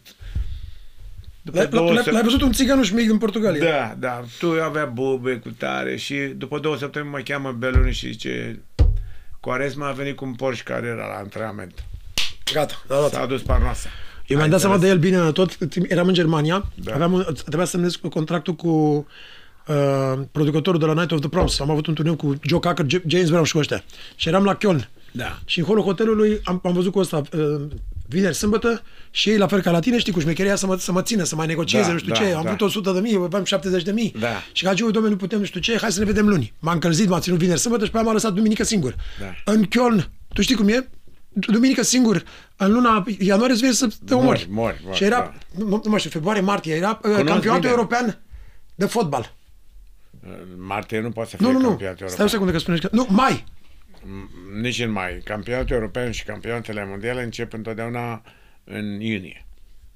L-ai văzut un țiganuș mic din Portugalia? Da, tu avea bube cu tare și după 2 săptămâni mă cheamă Belloni și zice, Quaresma a venit cu un Porsche care era la antrenament. Gata, s-a adus parnoasa. Eu mi-am dat seama de el bine tot. Eram în Germania, trebuia să semnez contractul cu producătorul de la Night of the Proms. Am avut un turneu cu Joe Cocker, James Brown și cu ăștia. Și eram la Köln. Da. Și în holul hotelului am văzut cu ăsta vineri, sâmbătă, și ei, la fel ca la tine, știi, cu șmecheria să mă țină, să mai negocieze, nu știu ce. Am vrut 100.000, aveam 70.000. Da. Și ca domnule, nu putem, nu știu ce, hai să ne vedem luni. M-a încălzit, m-a ținut vineri, sâmbătă și pe aia m-a lăsat duminică singur. Da. În Köln, tu știi cum e? Duminică singur, în luna ianuarie îți vezi să te omori. Mori. Și era, nu mai știu, februarie, martie, era campionatul european de fotbal. Martie nu poate să fie campionatul european. Stai o secundă că spunești că... Nu, mai! Nici în mai. Campionatul european și campionatele mondiale încep întotdeauna în iunie.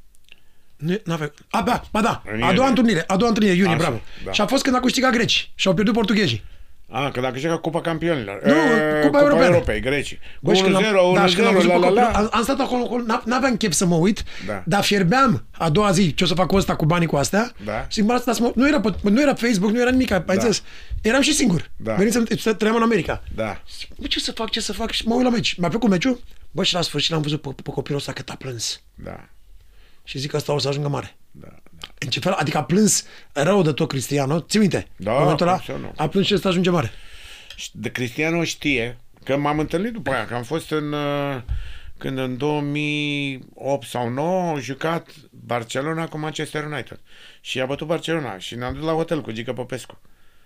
Ba da, a doua întâlnire, iunie, bravo. Da. Și a fost când a câștigat grecii și au pierdut portughezii. Când a câștigat Cupa Campionilor. Nu, Cupa Europei, grecii. 1-0, 1-0, am stat acolo, n-aveam chef să mă uit, dar fierbeam a doua zi ce o să fac cu ăsta, cu banii cu astea. Și nu era Facebook, nu era nimic, ai înțeles? Eram și singur. Venim să trăiam în America. Bă, ce să fac? Și mă uit la meci. Mi-a plăcut meciul? Bă, și la sfârșit l-am văzut pe copilul ăsta cât a plâns. Și zic că ăsta o să ajungă mare. În ce fel? Adică a plâns rău de tot Cristiano. Ții minte? Momentul ăla a plâns și ăsta ajunge mare. De Cristiano știe că m-am întâlnit după aia, că am fost când în 2008 sau 2009 au jucat Barcelona cu Manchester United. Și a bătut Barcelona și ne-am dus la hotel cu Gică Popescu.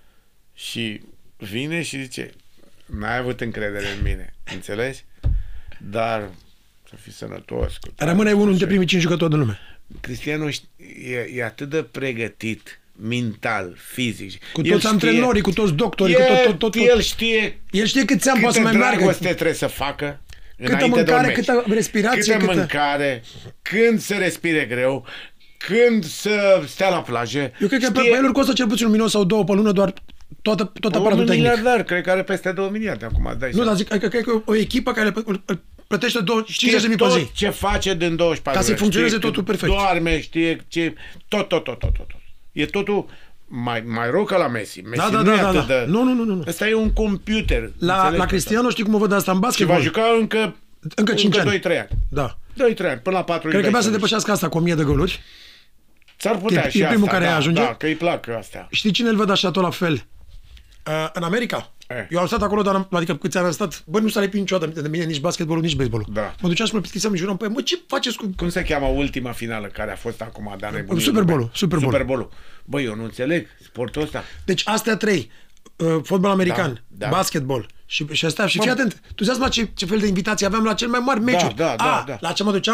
Și vine și zice, n-ai avut încredere în mine, înțelegi? Dar să fii sănătos. Rămâne unul dintre primii 5 jucători din lume. Cristiano e atât de pregătit mental, fizic. Cu toți antrenorii, cu toți doctorii, cu tot. El știe câți ani poate să mai meargă. Câtă trebuie să facă câtă mâncare, câtă respirație. Câtă mâncare, când să respire greu, când să stea la plajă. Eu cred că pe el costă cel puțin 1 milion sau 2 pe lună doar tot aparatul tehnic. Miliardar, cred că are peste 2 miliarde acum. Nu, dar zic, cred că o echipă care plătește 50.000 pe zi. Ce face din 24 ca să funcționeze totul perfect. Doarme, știe ce... Tot. E totul mai rău ca la Messi. Messi da. Nu. Ăsta e un computer. La Cristiano știi cum o văd asta în basket? Și va juca încă 5 ani. 2-3 ani. Da. 2-3 ani, până la 4 ani. Cred că vrea să depășească asta cu 1000 de goluri. S-ar putea și e primul asta, care ajunge. Da, că îi plac astea. Știi cine îl văd așa tot la fel? În America. Eu am stat acolo, dar adică câți ani am stat, bă, nu s-a lipit niciodată de mine nici basketbolul, nici baseballul. Da. Mă duceam și mă plictiseam, juram pe mă, ce faceți cu... Cum se cheamă ultima finală care a fost acum, dar nebunie? Super Bowl. Bă, eu nu înțeleg sportul ăsta. Deci astea trei, fotbal american, basketball și astea. Și fii atent, tu zici ce fel de invitații aveam la cel mai mari meciuri. Da. La ce mă duceam?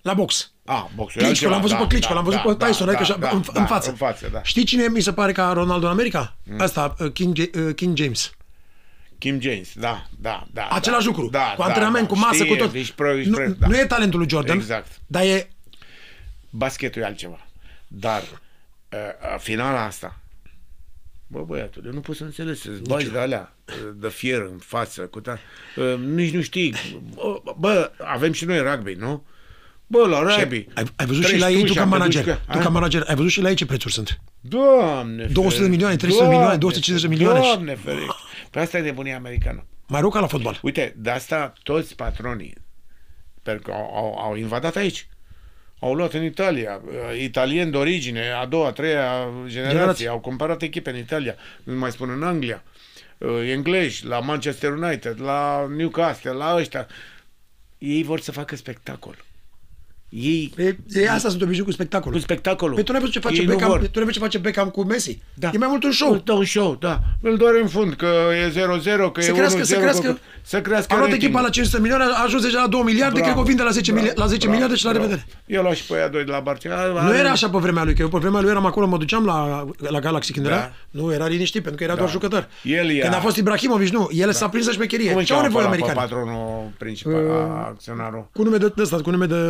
La box. Boxul. Klitschko, l-am văzut pe Klitschko, l-am văzut pe Tyson, adică în față. În față, da. Știi cine mi se pare ca Ronaldo în America? Asta, King James. Kim James, da. Același lucru, cu antrenament, cu masă, cu tot. Nu e talentul lui Jordan, exact. Dar e... Basketul e altceva. Dar finala asta, băiatul, eu nu pot să înțeleg să-ți bagi de alea, de fier în față, nici nu știi. Avem și noi rugby, nu? La rugby. Ai văzut și la ei, tu ca manager, ai văzut și la ei ce prețuri sunt? Doamne 200 de milioane, 300 de milioane, 250 de milioane. Doamne ferește. Pe asta e nebunia americană. Mai rău ca la fotbal. Uite, de asta toți patronii, pentru că au invadat aici. Au luat în Italia, italieni de origine, a doua, a treia generație, au cumpărat echipe în Italia, nu mai spun în Anglia, englezi, la Manchester United, la Newcastle, la ăștia. Ei vor să facă spectacol. Asta sunt obișnuit cu spectacolul. Cu spectacolul. Păi tu n-ai văzut ce face Beckham, tu n-ai văzut ce face Beckham cu Messi? Da. E mai mult un show. Da, un show, da. Îl doare în fund că e 0-0, că e 1-0. Să crească. A luat echipa la 500 milioane, a ajuns deja la 2 miliarde, cred că o vinde la 10 miliarde și la revedere. Eu luat și pe aia doi de la Barcelona. Nu era așa pe vremea lui, că eu pe vremea lui eram acolo, mă duceam la Galaxy când era. Nu, era liniștit, pentru că era doar jucător. Când a fost Ibrahimovic, nu, el s-a prins la șmecherie. Ce au nevoie americani? Patronul principal, acționarul. Cu nume de ăsta, cu nume de...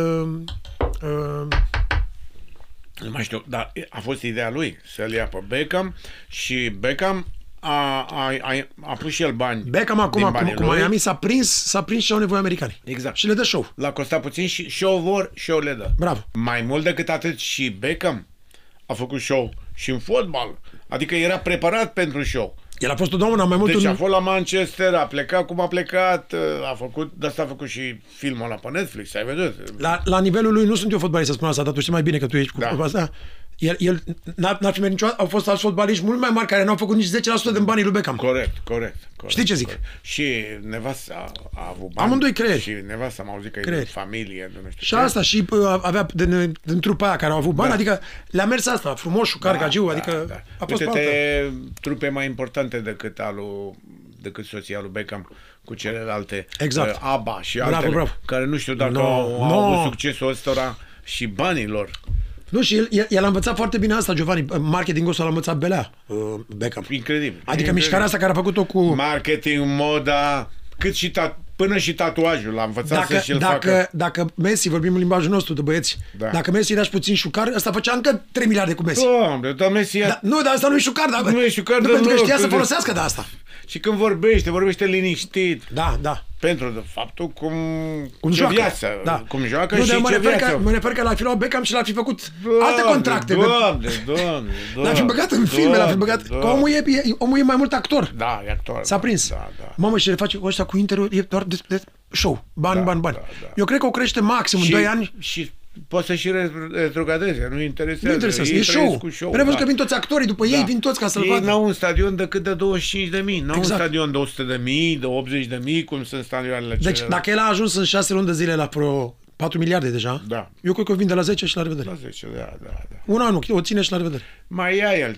Nu mai știu, dar a fost ideea lui să-l ia pe Beckham și Beckham a pus și el bani. Beckham acum cu Miami s-a prins și au nevoie americani. Exact. Și le dă show. L-a costat puțin și show le dă. Bravo. Mai mult decât atât și Beckham a făcut show și în fotbal. Adică era preparat pentru show. El a fost totdeauna mai mult deci a fost la Manchester, a plecat cum a plecat, de asta a făcut și filmul ăla pe Netflix, ai văzut? La nivelul lui nu sunt eu fotbalist să spun asta, dar tu știi mai bine că tu ești cu asta. El n-ar fi mers niciodată, au fost alți fotbaliști mult mai mari care n-au făcut nici 10% din banii lui Beckham. Corect. Știi ce zic? Corect. Și nevasta a avut bani. Amândoi creieri. Și nevasta m-a auzit că e de familie. Nu știu și asta și avea din trupa aia care au avut bani, adică le-a mers asta, frumos, Cargagiu, adică a fost trupe mai importante decât soția lui Beckham cu celelalte. Exact. ABBA și altele, care nu știu dacă au avut succesul ăstora și banilor. Nu, și el a învățat foarte bine asta, Giovanni. Marketingul ăsta l-a învățat Belea, Beckham. Incredibil. Adică mișcarea asta care a făcut-o cu... Marketing, moda, până și tatuajul l-a învățat să-și-l facă. Dacă Messi, vorbim în limbajul nostru de băieți, dacă Messi era și puțin șucar, ăsta făcea încă 3 miliarde cu Messi. Dar Messi... Nu, dar asta nu e șucar. Nu e șucar de pentru că știa să folosească de asta. Și când vorbește liniștit. Da. Pentru de faptul cum joacă. Viață, cum joacă și ce viață. Mă refer că l-ar fi luat Beckham și l-ar fi făcut alte contracte. Doamne. L-ar fi băgat în filme, l-ar fi băgat. Că omul e mai mult actor. Da, e actor. S-a prins. Da. Mamă, și le face ăsta cu Interul, e doar de show. Bani. Eu cred că o crește maxim în 2 ani. Și poate să și retrogradeze, nu interesează. E show. Trebuie că vin toți actorii după ei, vin toți ca să-l vadă. Ei n-au un stadion decât de 25.000, n-au un stadion de 100.000, de 80.000, cum sunt stadioanele celelalte. Deci dacă el a ajuns în 6 luni de zile la 4 miliarde deja, eu cred că o vin de la 10 și la revedere. La 10, da. Un an, o ține și la revedere. Mai ia el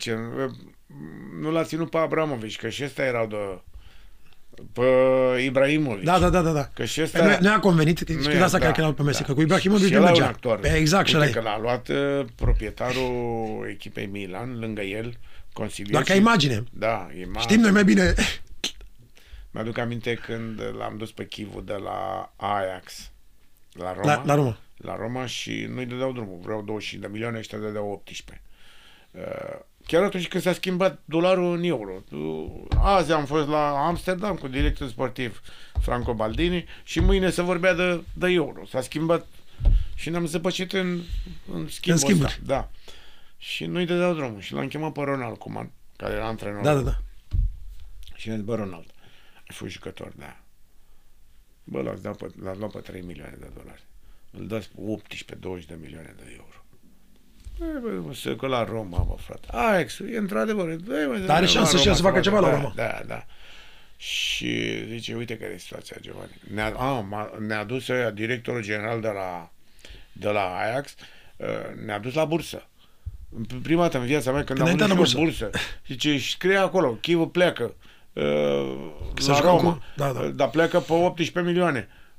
nu l-a ținut pe Abramovici, că și ăsta erau pe Ibrahimovic. Da. Că și ăsta... Nu a convenit, că asta care l-au pe Messi, că cu Ibrahimovic nu mergea. Actor. Exact, și ăla că l-a luat proprietarul echipei Milan, lângă el, consilier. Doar ca imagine. Da, imagine. Știm noi mai bine. Mi-aduc aminte când l-am dus pe Chivu de la Ajax la Roma. La Roma și nu-i dădeau drumul. Vreau 25 de milioane, ăștia dădeau 18. Chiar atunci când s-a schimbat dolarul în euro. Azi am fost la Amsterdam cu directorul sportiv Franco Baldini și mâine se vorbea de euro. S-a schimbat și ne-am zăpăcit în schimbul ăsta. Da. Și nu-i dădeau drumul. Și l-am chemat pe Ronald Koeman, care era antrenor. Da. Și mi-a zis, Ronald, ai fost jucător, da. L-ați luat pe 3 milioane de dolari. Îl dați pe 18-20 de milioane de euro. Băi, că la Roma, mă, frate. Ajax, e într-adevăr. Dar are șansă și el să facă ceva la Roma. Da. Și zice, uite care e situația, Giovanni. Ne-a dus directorul general de la Ajax, ne-a dus la bursă. Prima dată în viața mea, când am văzut și o bursă. Zice, scrie acolo, Chivu pleacă la Roma, dar pleacă pe 18 milioane.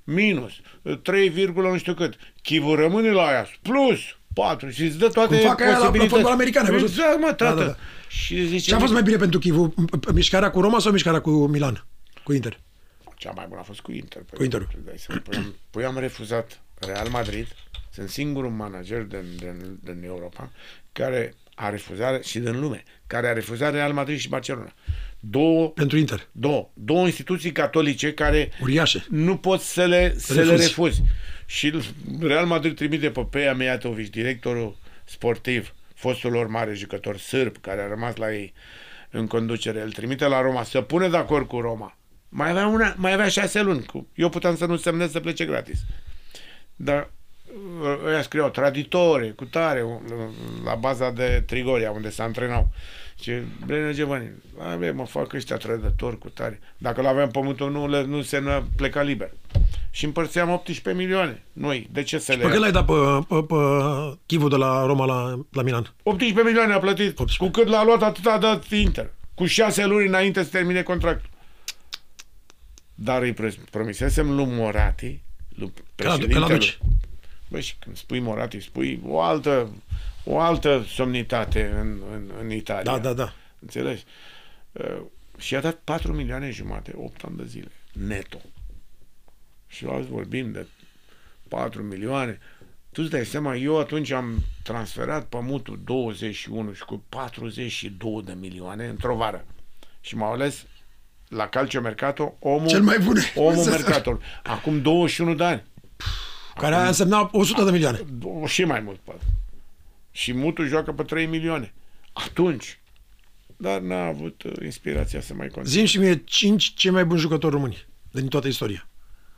minus 3, nu știu cât. Chivul rămâne la aia, plus 4 și îți dă toate posibilități. La fotbal american, ai văzut? Exact, mă, tată. Da. Și zice, ce a fost mai bine pentru Chivu? Mișcarea cu Roma sau mișcarea cu Milan? Cu Inter? Cea mai bună a fost cu Inter. Cu Interul. Păi am refuzat Real Madrid. Sunt singurul manager din Europa care a refuzat, și din lume, care a refuzat Real Madrid și Barcelona. Pentru Inter. Două instituții catolice care uriașe. Nu poți să le refuzi. Și Real Madrid trimite pe Peja Mijatović, directorul sportiv, fostul lor mare jucător sârb, care a rămas la ei în conducere. Îl trimite la Roma, să pune de acord cu Roma. Mai avea 6 luni. Eu puteam să nu semnez să plece gratis. Dar ăia scriau traditore, cu tare, la baza de Trigoria, unde se antrenau. Și Brenă Giovanni, mă fac ăștia trădători cu tare. Dacă l-aveam pământul, nu se pleca liber. Și împărțeam 18 milioane. Noi, de ce să le... Pe cât l-ai dat pe Chivu de la Roma la Milan? 18 milioane a plătit. 18. Cu cât l-a luat, atât a dat Inter. Cu 6 luni înainte să termine contractul. Dar îi promisesem lui Moratti, lui președintele. Băi, și când spui Moratti, spui o altă somnitate în Italia. Da. Înțelegi? Și a dat 4 milioane jumate, 8 ani de zile, neto. Și azi vorbim de 4 milioane. Tu îți dai seama, eu atunci am transferat pe mutul 21 și cu 42 de milioane într-o vară. Și m-au ales la Calciomercato cel mai bun omul Mercator. Acum 21 de ani. Care a însemnat 100 de milioane. Și mai mult, poate. Și mutul joacă pe 3 milioane. Atunci. Dar n-a avut inspirația să mai continue. Zi-mi și mie 5 cei mai buni jucători români din toată istoria.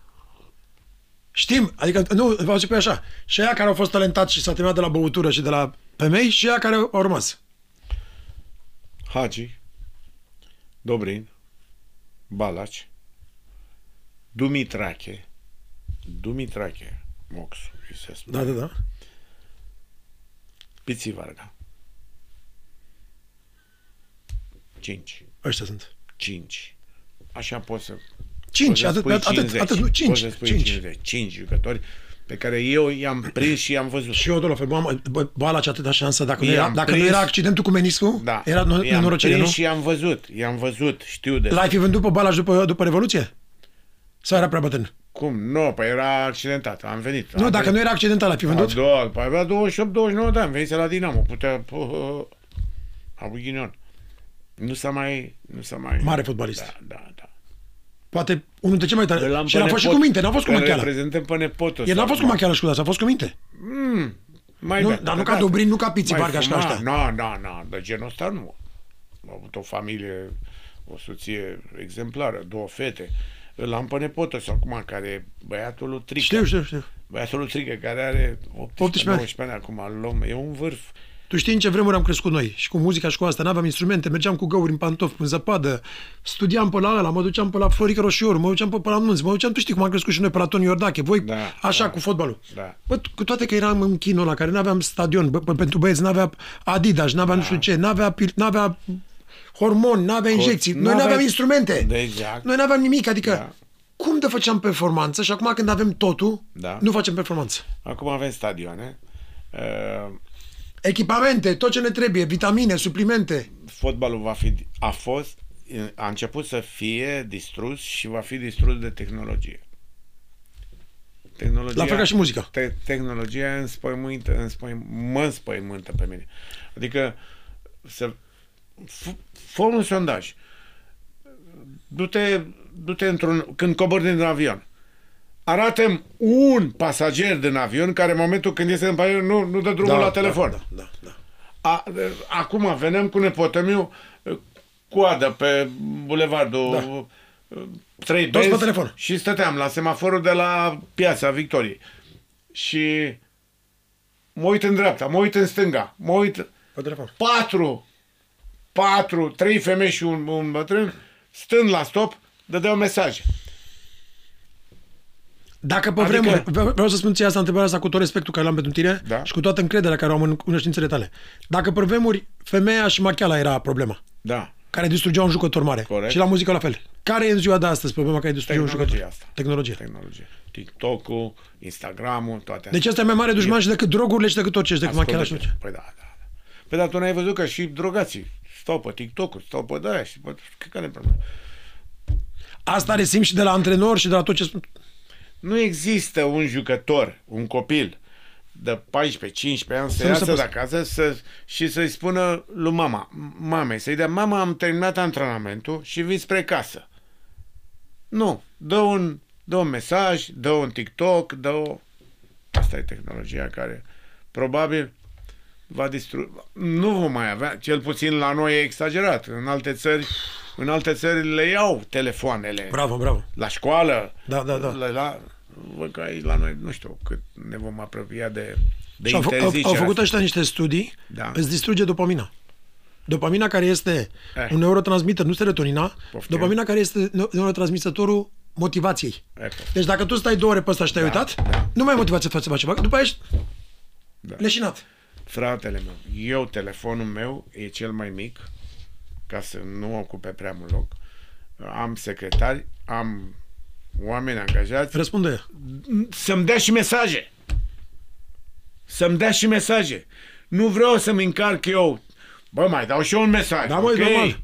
Știm, adică, nu, vă zic pe așa, și aia care au fost talentați și s-au terminat de la băutură și de la femei și aia care au rămas. Hagi, Dobrin, Balaci, Dumitrache, Mox, se spune. Da. Piții Varga. 5. Ăștia sunt. 5. Așa poți să... 5, atât, 5 jucători pe care eu i-am prins și i-am văzut. Și eu tot la fel, Balaci atâta șansă, dacă nu era accidentul cu meniscul, era nenorocire, nu? Și i-am văzut, știu de... L-ai fi vândut pe Balaci după Revoluție? Sau era prea bătrân? Cum? Nu, păi era accidentat, am venit. Nu, dacă nu era accidentat, l-ai fi vândut? Da, păi avea 28-29 de ani, venise la Dinamo, putea... A avut ghinion. Nu s-a mai... Mare fotbalist. Da. Poate unul de ce mai tare. Și el a fost și cu minte, n-a fost cu Machiala. Reprezentăm pe nepotul. El n-a fost cu Machiala și cu asta, a fost cu minte. Dar nu ca Dobrin, nu ca Piții Varga și ca ăștia. Nu, de genul ăsta nu. A avut o familie, o soție exemplară, 2 fete. Îl am pe nepotul ăsta acum, care băiatul lui Trică. Știu. Băiatul lui Trică, care are 18 ani acum, e un vârf. Tu știi în ce vremuri am crescut noi? Și cu muzica și cu asta. N-aveam instrumente, mergeam cu găuri în pantofi, în zăpadă, studiam pe la ăla, mă duceam pe la Florică Roșioru, mă duceam pe la Nunți, tu știi cum am crescut și noi pe la Toni Iordache, voi cu fotbalul. Da. Bă, cu toate că eram în chinul ăla, care n-aveam stadion, pentru băieți n-avea Adidas, n-avea nu știu ce, n-avea hormoni, n-avea injecții, noi n-aveam instrumente. Exact. Noi n-aveam nimic, adică cum de făceam performanță și acum când avem totul, nu facem performanță. Acum avem stadioane. Echipamente, tot ce ne trebuie, vitamine, suplimente. Fotbalul a început să fie distrus și va fi distrus de tehnologie. La fel ca și muzica. Tehnologia mă înspăimântă pe mine. Adică fă un sondaj. Du-te când cobori din avion. Arată-mi un pasager din avion care în momentul când iese în avion nu dă drumul la telefon. Da. Acum veneam cu nepotul meu coadă pe bulevardul 3 benzi și stăteam la semaforul de la Piața Victoriei. Și mă uit în dreapta, mă uit în stânga, mă uit... Pe telefon. 3 femei și un bătrân, stând la stop, dădeau mesaje. Dacă pe vremuri, vreau să spun ție asta, întrebarea asta cu tot respectul care l-am pentru tine și cu toată încrederea care o am în cunoștințele tale. Dacă pe vremuri femeia și Machiala era problema, Care distrugea un jucător mare. Corect. Și la muzică la fel. Care e în ziua de astăzi problema care distruge un jucător? Asta. Tehnologie. TikTok-ul, Instagram-ul, toate astea. Deci asta e mai mare dușman și decât drogurile și decât orice, și decât machelajul. Păi da. Păi dar tu n-ai văzut că și drogații stau pe TikTok-uri, stau pe de-aia și pe... Care e problema? Asta resimți și de la antrenor și de la tot ce spun. Nu există un jucător, un copil de 14-15 ani să iasă de acasă și să-i spună lui mamei, să-i dea: mama, am terminat antrenamentul și vin spre casă. Nu. Dă un mesaj, dă un TikTok, Asta e tehnologia care probabil va distruge. Nu vom mai avea, cel puțin la noi e exagerat. În alte țări le iau telefoanele. Bravo. La școală. Da. Văd că aici la noi, nu știu cât ne vom apropia de interzicerea. Au făcut ăștia niște studii, îți distruge dopamina. Dopamina care este un neurotransmitter, nu serotonina, dopamina care este neurotransmițătorul motivației. Deci dacă tu stai 2 ore pe ăsta și te-ai uitat, nu mai ai motivație să faci ceva, după aia ești leșinat. Fratele meu, telefonul meu e cel mai mic, ca să nu ocupe prea mult loc. Am secretari, am oameni angajați. Răspunde. Să-mi dea și mesaje. Nu vreau să-mi încarc eu. Bă, mai dau și eu un mesaj. Da, okay?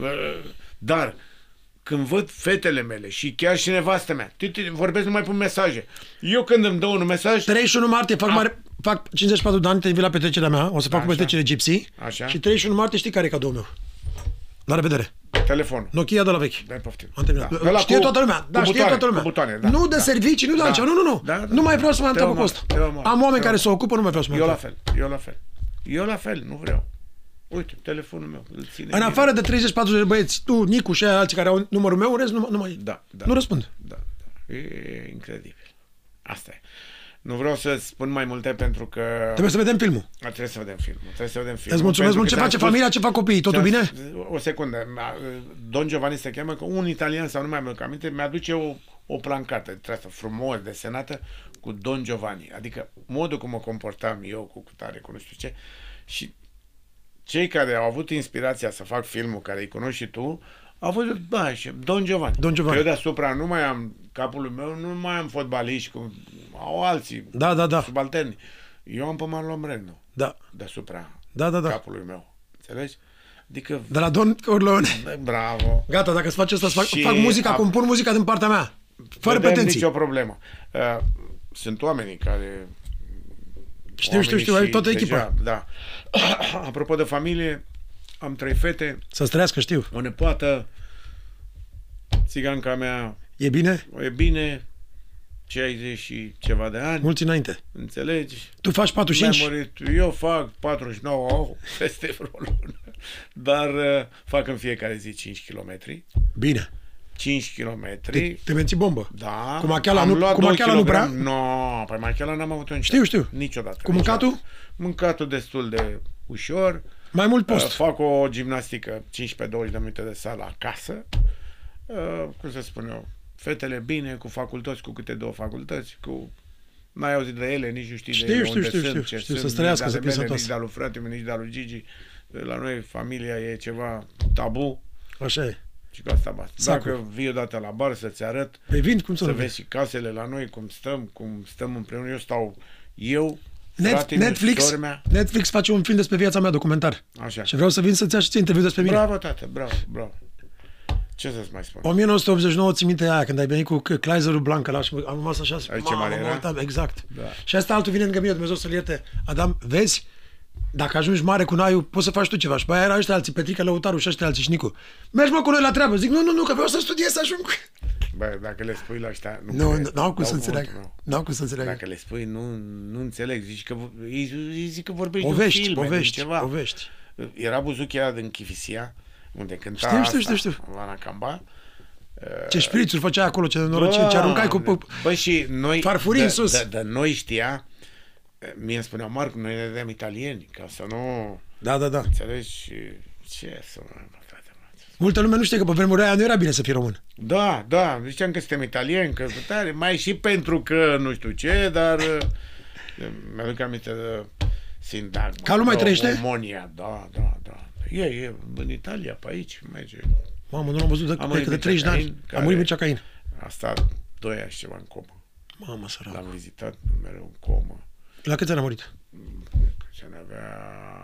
Dar când văd fetele mele și chiar și nevastă mea, vorbesc numai pe mesaje. Eu când îmi dau un mesaj... 31 martie fac 54 de ani, te invit la petrecerea mea, o să fac o petrecere Gypsy. Așa. Și 31 martie știi care e cadoul meu? La revedere. Telefonul. Nokia de la vechi. Am terminat. Da. Știe toată lumea. Da, știe toată lumea. Butoane, nu de servicii, nu de altceva. Nu. Nu mai vreau să mă întâmplă cu asta. Am oameni care se ocupă, nu mai vreau să mă întâmplă. Eu la fel, nu vreau. Uite, telefonul meu. În afară de 30-40 de băieți, tu, Nicu și alții care au numărul meu, în rest nu mai... Nu răspund. Da. E incredibil. Asta e. Nu vreau să spun mai multe pentru că... Trebuie să vedem filmul. Trebuie să vedem filmul. Îți mulțumesc mult. Ce face familia, ce fac copiii? Totul bine? O secundă. Don Giovanni se cheamă, că un italian sau nu mai am aminte, mi-aduce o plancată de asta frumos desenată cu Don Giovanni. Adică modul cum mă comportam eu cu tare, cu nu știu ce. Și cei care au avut inspirația să fac filmul, care îi cunoști și tu, au văzut, și Don Giovanni. Că eu deasupra nu mai am capul meu, nu mai am fotbaliști, cum au alții, subalterni. Eu am pe Marlon Brando deasupra capului meu. Înțelegi? Adică... De la Don Corleone. Bravo. Gata, dacă îți faci asta, fac muzica, compun muzica din partea mea. Fără pretenții. Nicio problemă. Sunt oamenii care... Știu, ai toată echipa. Da. Apropo de familie, am 3 fete. Să-ți trăiască, știu. O nepoată, țiganca mea. E bine? E bine. 60 și ceva de ani. Mulți înainte. Înțelegi? Tu faci 45? Eu fac 49, peste vreo lună. Dar fac în fiecare zi 5 km. Bine. 5 km. Te menții bombă. Da. Cu macheala nu prea? Nu, pe macheala n-am avut niciodată. Știu. Niciodată. Cu mâncatul? Mâncatul destul de ușor. Mai mult post. Fac o gimnastică 15-20 de minute de sală acasă. Cum să spun eu? Fetele bine, cu facultăți, cu câte 2 facultăți, cu... N-ai auzit de ele, nici nu știi de ele unde sunt, ce sunt, să trăiască, să nici de-a lui frate, nici de-a lui Gigi. La noi familia e ceva tabu. Așa e. Și cu asta basta. Dacă vii odată la bar să-ți arăt, să vezi și casele la noi, cum stăm împreună. Eu stau, Netflix face un film despre viața mea, documentar. Așa. Și vreau să vin să-ți ia și ție interviu despre mine. Bravo, tată, bravo. Ce să-ți mai spun? 1989, ții minte aia, când ai venit cu Chryslerul Blanca la și am rămas așa. Aici ce mare era? Exact. Da. Și asta altul vine lângă mine, Dumnezeu să-l ierte. Adam, vezi? Dacă ajungi mare cu naiul, poți să faci tu ceva. Și pe aia era ăștia alții, Petrica Lăutaru și ăștia alții și Nicu. Mergi mă cu noi la treabă. Zic, nu, că vreau să studiez, să ajung. Bă, dacă le spui la ăștia... N-au cum să înțeleagă. Dacă le spui, nu înțeleg. Zic că vorbești de un film, ceva. Era Buzuchia din Chifisia, unde cânta știu. Lana Camba. Ce șprițuri făcea acolo, ce norocire, ce aruncai cu... Bă, și noi... Farfurii în sus. De noi știa... Mie îmi spunea Marc, noi ne dăm italieni, ca să nu... Da. Înțelegi? Ce să mă, frate, multă lume nu știe că pe vremea aia nu era bine să fii român. Da, ziceam că suntem italieni, că tare, mai și pentru că nu știu ce, dar... Mi-aduc aminte de Sindagma. Calul mai trăiește? Omonia, da. E în Italia, pe aici, merge. Mamă, nu l-am văzut de 30 de ani. A murit Mircea Cain. A stat 2 ani și ceva în comă. Mamă, sărac. L-am vizitat mereu în comă. La câți ani a murit? Câți ani avea?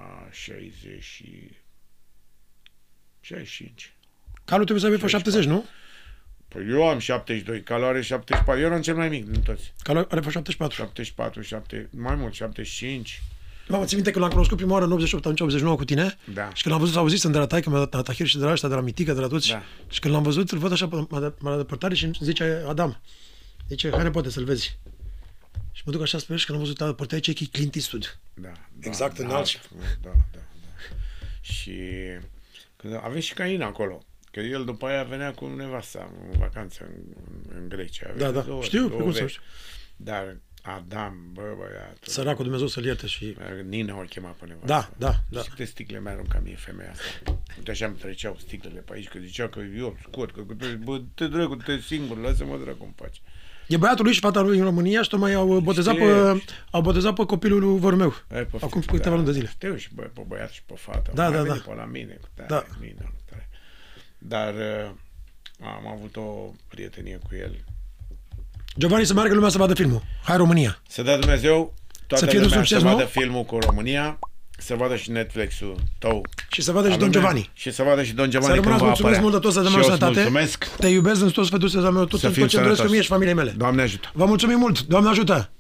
65. Calul trebuie să aibă 70, nu? Păi eu am 72, Calul are 74. Eu eram cel mai mic din toți. Calul are 74. 74, mai mult, 75. Mamă, țin minte că l-am cunoscut prima oară în 88, atunci 89 cu tine. Da. Și când l-am văzut, auzit de la taică, de la Tahir și de la ăștia, de la Mitică, de la toți. Da. Și când l-am văzut, îl văd așa la depărtare și îmi zice Adam. Zice, hai poate să-l vezi. Și mă duc așa spre el și când am văzut la portaie ce e Clint Eastwood. Da. Exact, înalt. Da. Și avea și Cain acolo. Că el după aia venea cu nevasta în vacanță în Grecia. Da. Știu, cum să știu. Dar Adam, băiatul. Săracul, Dumnezeu să-l ierte și... Nina o chema pe nevasta. Da. Și câte sticle mi-a aruncat mie femeia asta. Uite așa îmi treceau sticlele pe aici, că zicea că eu scot, că te dracu, te singur, lasă-mă dracu în pace. E băiatul lui și fata lui în România și tocmai au botezat pe copilul văr meu. Acum câteva luni de zile. Știu și pe băiat și pe fata. Da. Pe la mine, Dar am avut o prietenie cu el. Giovanni, să meargă lumea să vadă filmul. Hai România. Să dea Dumnezeu toată lumea să vadă filmul cu România, să vadă și Netflix-ul tău. Și să vadă și Don Giovanni. Și să vadă și Don Giovanni. Să rămânați, mulțumesc mult de tot, să dăm sănătate. Mulțumesc. Te iubesc în tot sfătul să dăm tot ce doresc mie și familiei mele. Doamne ajută. Vă mulțumim mult. Doamne ajută.